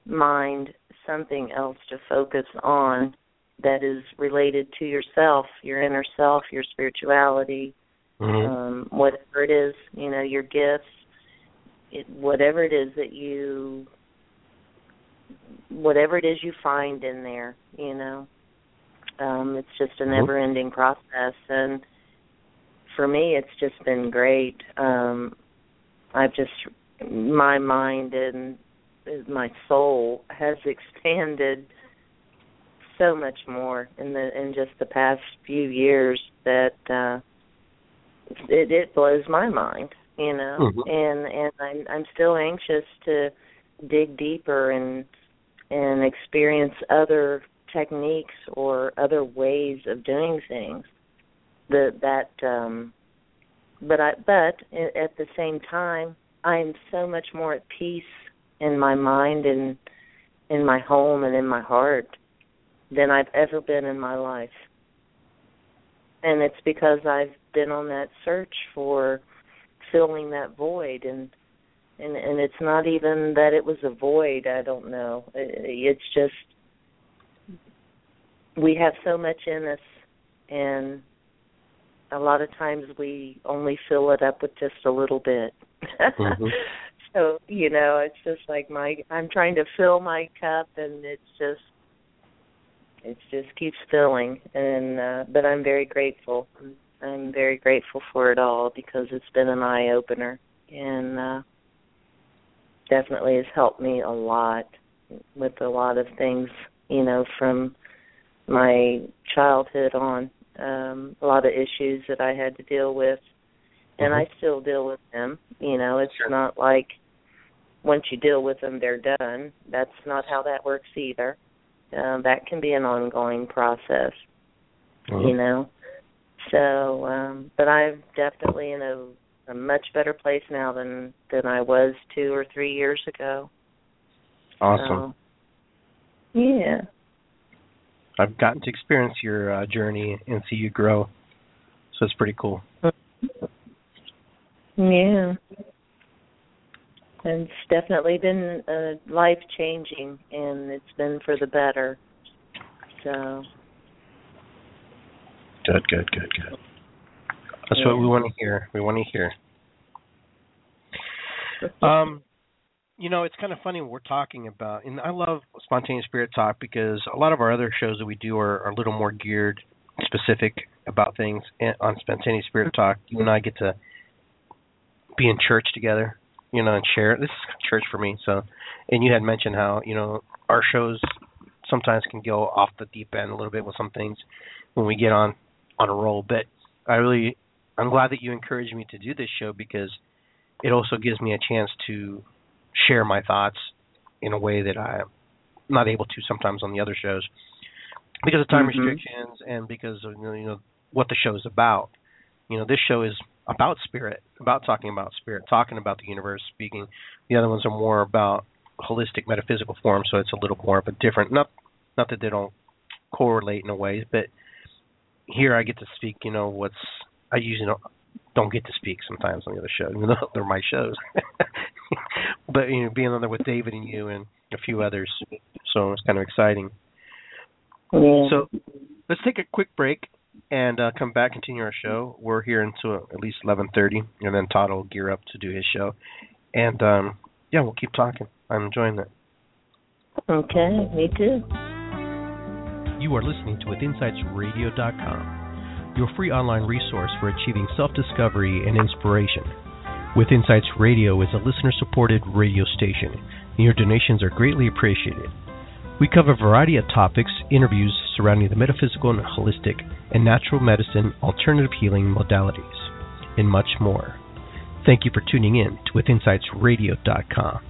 mind something else to focus on that is related to yourself, your inner self, your spirituality, Mm-hmm. um, whatever it is, you know, your gifts, it, whatever it is that you, whatever it is you find in there, you know. Um, it's just a never-ending process, and for me, it's just been great. Um, I've just, my mind and my soul has expanded so much more in the in just the past few years that uh, it, it blows my mind, you know. Mm-hmm. And and I'm I'm still anxious to dig deeper and and experience other techniques or other ways of doing things. The, that, um, but I, but at the same time, I'm so much more at peace in my mind and in my home and in my heart than I've ever been in my life. And it's because I've been on that search for filling that void, and and and it's not even that it was a void. I don't know. It's just we have so much in us, and a lot of times we only fill it up with just a little bit. Mm-hmm. So, you know, it's just like my I'm trying to fill my cup, and it's just it just keeps filling. And uh, but I'm very grateful. I'm very grateful for it all because it's been an eye opener, and uh, definitely has helped me a lot with a lot of things. You know, from my childhood on, um, a lot of issues that I had to deal with, and mm-hmm. I still deal with them. You know, it's sure. not like once you deal with them, they're done. That's not how that works either. Uh, that can be an ongoing process, mm-hmm. you know. So, um, but I'm definitely in a, a much better place now than, than I was two or three years ago. Awesome. So, yeah. I've gotten to experience your uh, journey and see you grow, so it's pretty cool. Yeah. And it's definitely been uh, life-changing, and it's been for the better. So. Good, good, good, good. That's yeah. what we want to hear. We want to hear. Um, you know, it's kind of funny what we're talking about, and I love Spontaneous Spirit Talk because a lot of our other shows that we do are, are a little more geared, specific about things. And on Spontaneous Spirit Talk, you and I get to be in church together, you know, and share. This is church for me. So, and you had mentioned how, you know, our shows sometimes can go off the deep end a little bit with some things when we get on, on a roll. But I really, I'm glad that you encouraged me to do this show because it also gives me a chance to share my thoughts in a way that I'm not able to sometimes on the other shows because of time mm-hmm. restrictions and because of, you know, what the show is about. You know, this show is about spirit, about talking about spirit, talking about the universe, speaking. The other ones are more about holistic metaphysical form, so it's a little more of a different, not not that they don't correlate in a way, but here I get to speak, you know, what's, I usually don't, don't get to speak sometimes on the other show, even though they're my shows. But, you know, being on there with David and you and a few others, so it's kind of exciting. Yeah. So let's take a quick break and uh, come back, continue our show. We're here until at least eleven thirty, and then Todd will gear up to do his show. And, um, yeah, we'll keep talking. I'm enjoying that. Okay, me too. You are listening to with insights radio dot com, your free online resource for achieving self-discovery and inspiration. With Insights Radio is a listener-supported radio station, and your donations are greatly appreciated. We cover a variety of topics, interviews surrounding the metaphysical and holistic and natural medicine, alternative healing modalities, and much more. Thank you for tuning in to with insights radio dot com.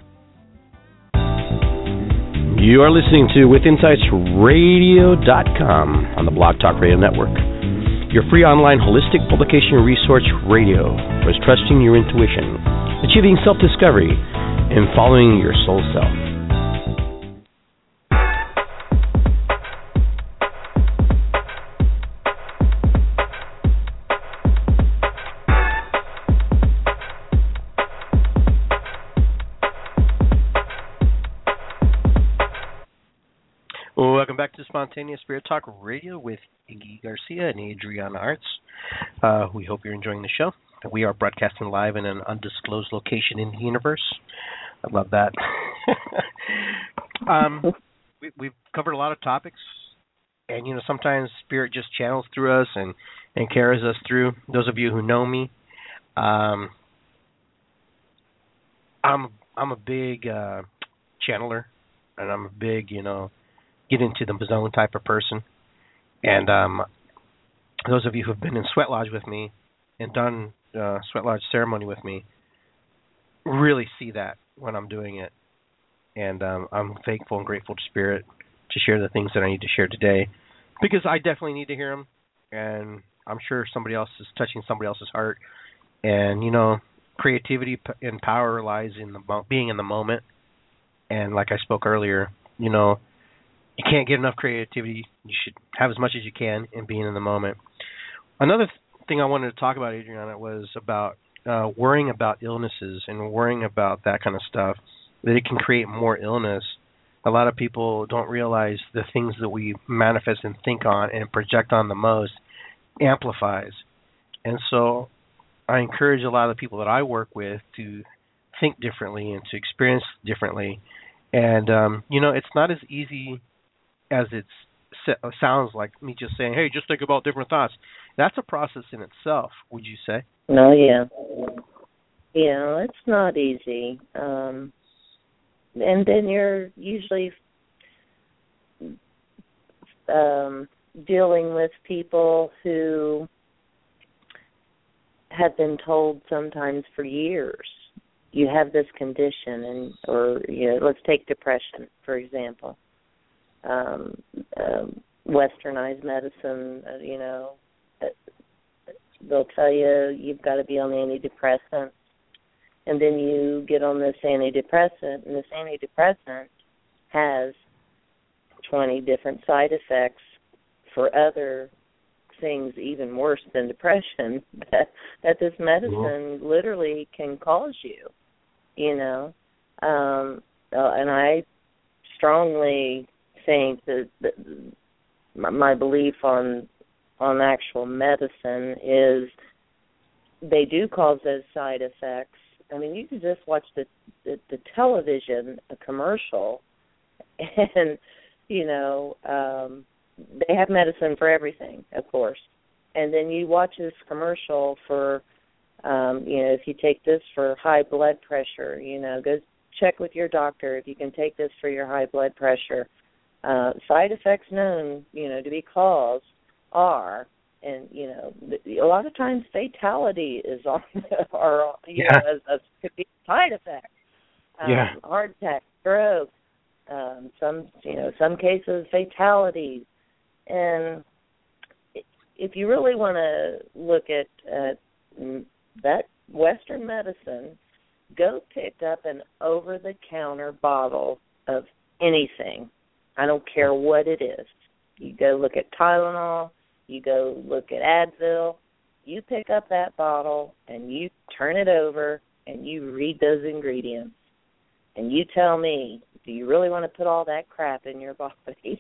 You are listening to with insights radio dot com on the Blog Talk Radio Network, your free online holistic publication resource radio for trusting your intuition, achieving self-discovery, and following your soul self. to Spontaneous Spirit Talk Radio with Iggy Garcia and Adriana Arts. Uh, we hope you're enjoying the show. We are broadcasting live in an undisclosed location in the universe. I love that. um, we, we've covered a lot of topics, and you know sometimes Spirit just channels through us and, and carries us through. Those of you who know me, um, I'm I'm a big uh, channeler, and I'm a big you know get into the zone type of person. And um, those of you who have been in Sweat Lodge with me and done uh, Sweat Lodge ceremony with me really see that when I'm doing it. And um, I'm thankful and grateful to Spirit to share the things that I need to share today, because I definitely need to hear them, and I'm sure somebody else is touching somebody else's heart. And, you know, creativity and power lies in the mo- being in the moment. And like I spoke earlier, you know, you can't get enough creativity. You should have as much as you can in being in the moment. Another th- thing I wanted to talk about, Adriana, was about uh, worrying about illnesses and worrying about that kind of stuff, that it can create more illness. A lot of people don't realize the things that we manifest and think on and project on the most amplifies. And so I encourage a lot of the people that I work with to think differently and to experience differently. And, um, you know, it's not as easy as it sounds, like me just saying, hey, just think about different thoughts. That's a process in itself, would you say? No, yeah. Yeah, it's not easy. Um And then you're usually um, dealing with people who have been told sometimes for years, you have this condition, and or you know, let's take depression for example. Um, um, westernized medicine, uh, you know, uh, they'll tell you you've got to be on antidepressants. And then you get on this antidepressant, and this antidepressant has twenty different side effects for other things even worse than depression that, that this medicine mm-hmm. literally can cause you, you know. Um, and I strongly think that, that my belief on on actual medicine is they do cause those side effects. I mean, you can just watch the, the, the television, a commercial, and, you know, um, they have medicine for everything, of course. And then you watch this commercial for, um, you know, if you take this for high blood pressure, you know, go check with your doctor if you can take this for your high blood pressure. Uh, side effects known, you know, to be caused are, and, you know, a lot of times fatality is on, or, you yeah. know, as, as could be a side effect. Um, yeah. Heart attack, stroke, um, some, you know, some cases fatalities. And if you really want to look at uh, that Western medicine, go pick up an over-the-counter bottle of anything. I don't care what it is. You go look at Tylenol, you go look at Advil, you pick up that bottle and you turn it over and you read those ingredients. And you tell me, do you really want to put all that crap in your body?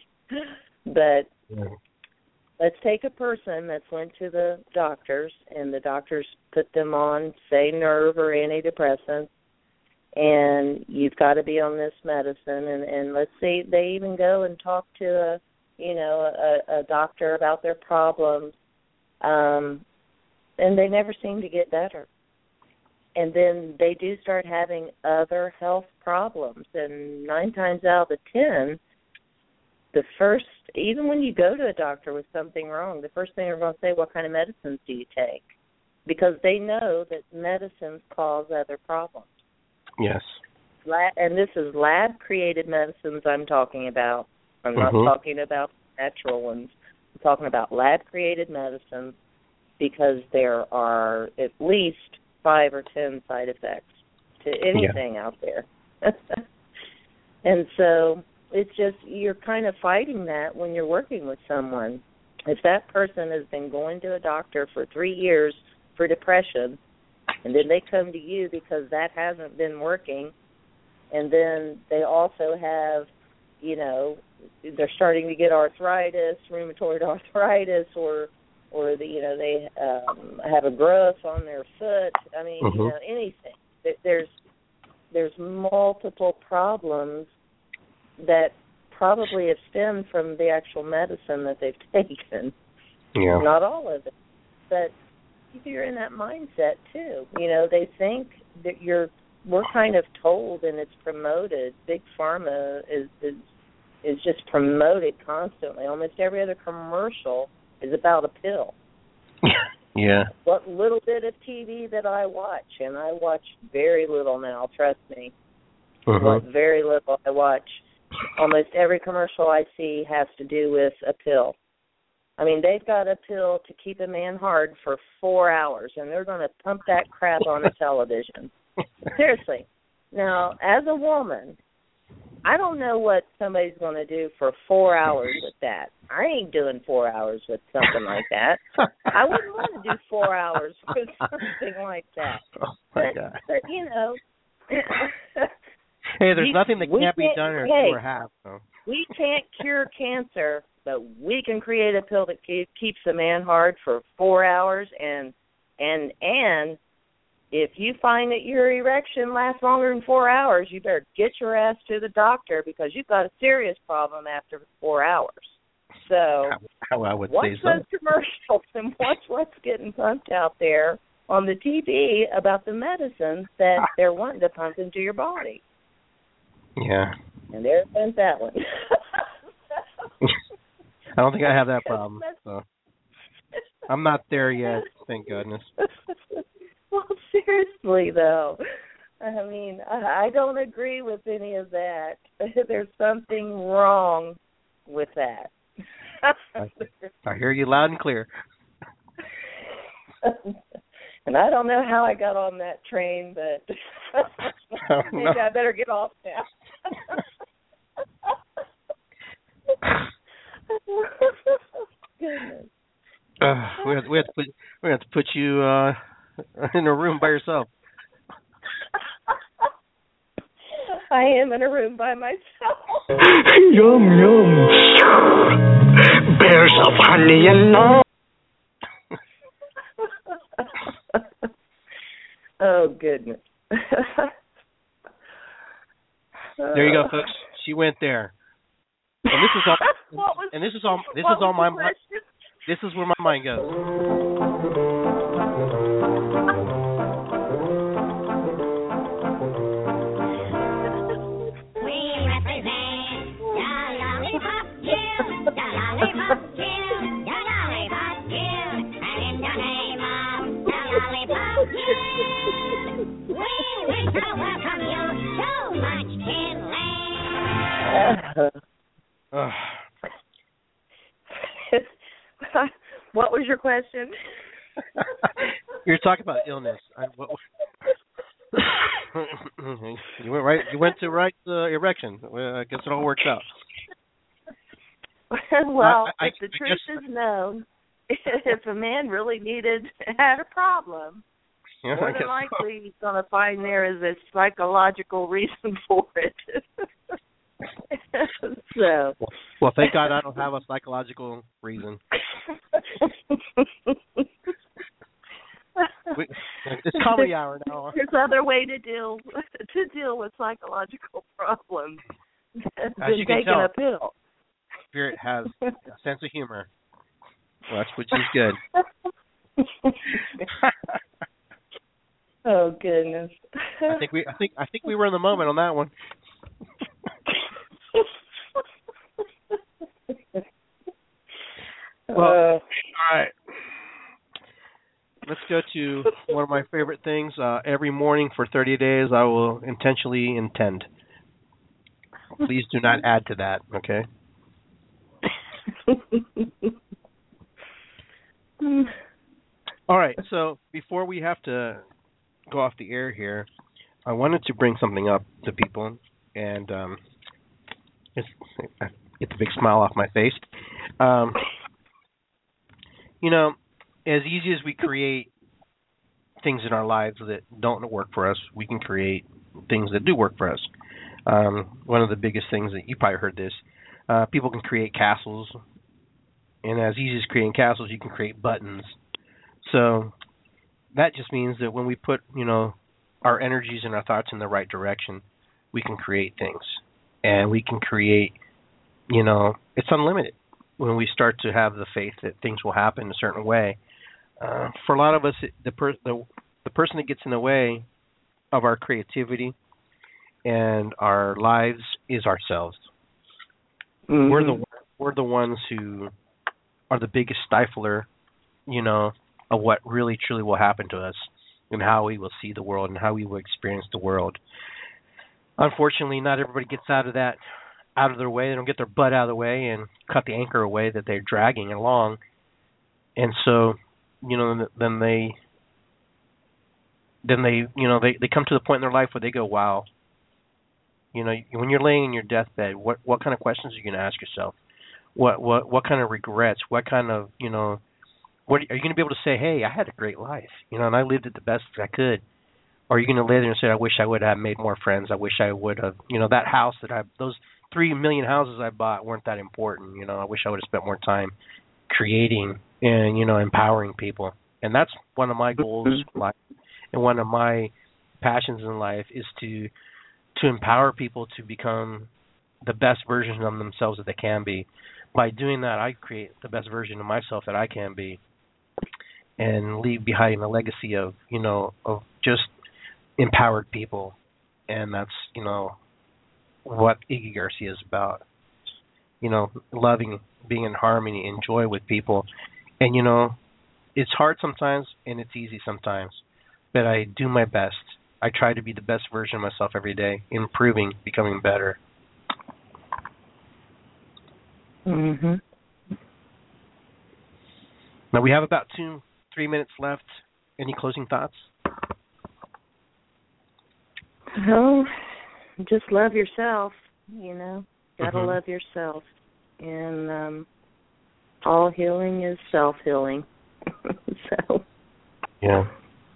But yeah. Let's take a person that's went to the doctors and the doctors put them on, say, nerve or antidepressants, and you've got to be on this medicine. And, and let's say they even go and talk to a, you know, a, a doctor about their problems, um, and they never seem to get better. And then they do start having other health problems. And nine times out of the ten, the first, even when you go to a doctor with something wrong, the first thing they're going to say, what kind of medicines do you take? Because they know that medicines cause other problems. Yes. And this is lab-created medicines I'm talking about. I'm not mm-hmm. talking about natural ones. I'm talking about lab-created medicines because there are at least five or ten side effects to anything yeah. out there. And so it's just you're kind of fighting that when you're working with someone. If that person has been going to a doctor for three years for depression, and then they come to you because that hasn't been working, and then they also have, you know, they're starting to get arthritis, rheumatoid arthritis, or or the, you know, they um, have a growth on their foot. I mean, mm-hmm. you know, anything. There's there's multiple problems that probably have stemmed from the actual medicine that they've taken. Yeah. Not all of it, but you're in that mindset too. You know, they think that you're. We're kind of told, and it's promoted. Big pharma is is is just promoted constantly. Almost every other commercial is about a pill. Yeah. What little bit of T V that I watch, and I watch very little now, trust me. Uh-huh. What very little I watch, almost every commercial I see has to do with a pill. I mean, they've got a pill to keep a man hard for four hours, and they're going to pump that crap on the television. Seriously. Now, as a woman, I don't know what somebody's going to do for four hours with that. I ain't doing four hours with something like that. I wouldn't want to do four hours with something like that. Oh, my but, God. but, you know. Hey, there's we, nothing that can't be done or hey, two or half. So. We can't cure cancer, but we can create a pill that keep, keeps a man hard for four hours. And, and, and if you find that your erection lasts longer than four hours, you better get your ass to the doctor because you've got a serious problem after four hours. So how I would watch say so. those commercials and watch what's getting pumped out there on the T V about the medicines that they're wanting to pump into your body. Yeah. And there went that one. I don't think I have that problem. So. I'm not there yet, thank goodness. Well, seriously, though, I mean, I, I don't agree with any of that. There's something wrong with that. I, I hear you loud and clear. And I don't know how I got on that train, but maybe I better get off now. Goodness. Uh, we have, we have to put we have to put you uh, in a room by yourself. I am in a room by myself. Yum yum. Bears of honey and love. Oh goodness. There you go, folks. She went there. And this is all. was, and this is all. This is all my. Question? This is where my mind goes. We represent the Lollipop Guild, the Lollipop Guild, the Lollipop Guild, and in the name of the Lollipop Guild, we wish to welcome you to Munchkin Land. Uh, What was your question? You're talking about illness. I, what, you went right. You went to right uh, erection. Well, I guess it all works out. Well, I, I, if the I truth guess, is known, if a man really needed had a problem, yeah, more than likely so. He's going to find there is a psychological reason for it. So, well, well, thank God I don't have a psychological reason. we, it's comedy hour now. There's other way to deal to deal with psychological problems than As you can taking tell, a pill. Spirit has a sense of humor. Well, that's which is good. Oh goodness! I think we, I think, I think we were in the moment on that one. Well, uh, all right. Let's go to one of my favorite things. Uh, every morning for thirty days, I will intentionally intend. Please do not add to that, okay? All right, so before we have to go off the air here, I wanted to bring something up to people, and um, it's, I get the big smile off my face. Um, you know, as easy as we create things in our lives that don't work for us, we can create things that do work for us. Um, one of the biggest things that you probably heard this, uh, people can create castles, and as easy as creating castles, you can create buttons. So that just means that when we put, you know, our energies and our thoughts in the right direction, we can create things, and we can create, you know, it's unlimited when we start to have the faith that things will happen a certain way. Uh, for a lot of us, the, per- the the person that gets in the way of our creativity and our lives is ourselves. Mm-hmm. We're the we're the ones who are the biggest stifler, you know, of what really truly will happen to us and how we will see the world and how we will experience the world. Unfortunately, not everybody gets out of that, out of their way. They don't get their butt out of the way and cut the anchor away that they're dragging along. And so, you know, then they, then they, you know, they, they come to the point in their life where they go, wow. You know, when you're laying in your deathbed, what what kind of questions are you going to ask yourself? What what what kind of regrets? What kind of, you know, what are you going to be able to say? Hey, I had a great life, you know, and I lived it the best I could. Or are you going to lay there and say, I wish I would have made more friends. I wish I would have, you know, that house that I, those three million houses I bought weren't that important. You know, I wish I would have spent more time creating and, you know, empowering people. And that's one of my goals in life, and one of my passions in life is to to empower people to become the best version of themselves that they can be. By doing that, I create the best version of myself that I can be, and leave behind a legacy of, you know, of just empowered people. And that's, you know, what Iggy Garcia is about. You know, loving, being in harmony and joy with people. And, you know, it's hard sometimes and it's easy sometimes, but I do my best. I try to be the best version of myself every day, improving, becoming better. Mhm. Now we have about two, three minutes left. Any closing thoughts? Oh, just love yourself. You know, gotta mm-hmm. love yourself, and um, all healing is self-healing. So. Yeah.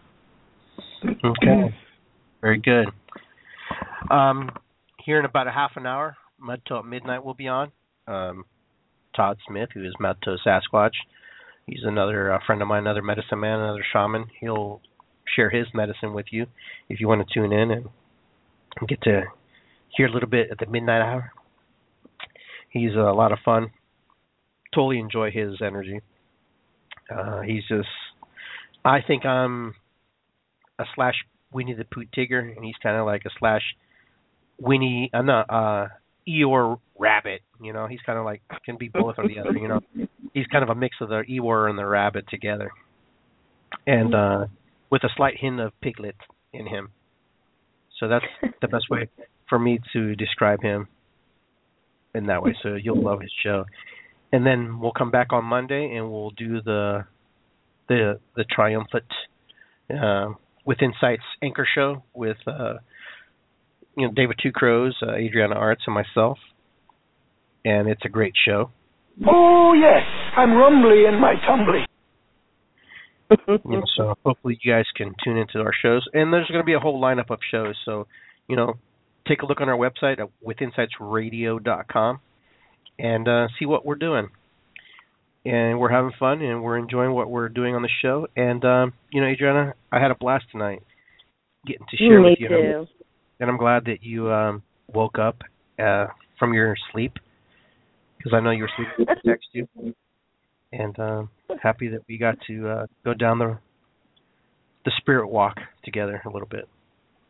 Okay. Very good. Um, here in about a half an hour, Mudtoe at Midnight will be on. Um, Todd Smith, who is Mudtoe Sasquatch, he's another uh, friend of mine, another medicine man, another shaman. He'll share his medicine with you if you want to tune in and get to hear a little bit at the midnight hour. He's a lot of fun. Totally enjoy his energy. Uh, he's just, I think I'm a slash Winnie the Pooh Tigger, and he's kind of like a slash Winnie, uh, no, uh, Eeyore Rabbit. You know, he's kind of like, can be both or the other, you know. He's kind of a mix of the Eeyore and the rabbit together. And uh, with a slight hint of Piglet in him. So that's the best way for me to describe him in that way. So you'll love his show. And then we'll come back on Monday and we'll do the the the triumphant uh, With Insights anchor show with uh, you know David Two Crows, uh, Adriana Arts, and myself. And it's a great show. Oh yes, I'm rumbly in my tumbly. You know, so hopefully you guys can tune into our shows. And there's going to be a whole lineup of shows. So, you know, take a look on our website at with insights radio dot com and uh, see what we're doing. And we're having fun, and we're enjoying what we're doing on the show. And, um, you know, Adriana, I had a blast tonight getting to share Me with you. too. And I'm glad that you um, woke up uh, from your sleep, because I know you were sleeping. I text you. And um, happy that we got to uh, go down the the spirit walk together a little bit.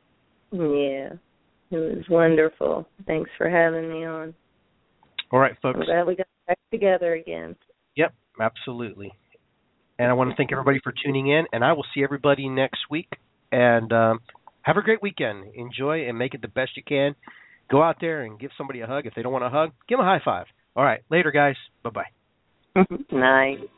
Yeah, it was wonderful. Thanks for having me on. All right, folks. I'm glad we got back together again. Yep, absolutely. And I want to thank everybody for tuning in, and I will see everybody next week. And um, have a great weekend. Enjoy and make it the best you can. Go out there and give somebody a hug. If they don't want a hug, give them a high five. All right, later, guys. Bye-bye. Night.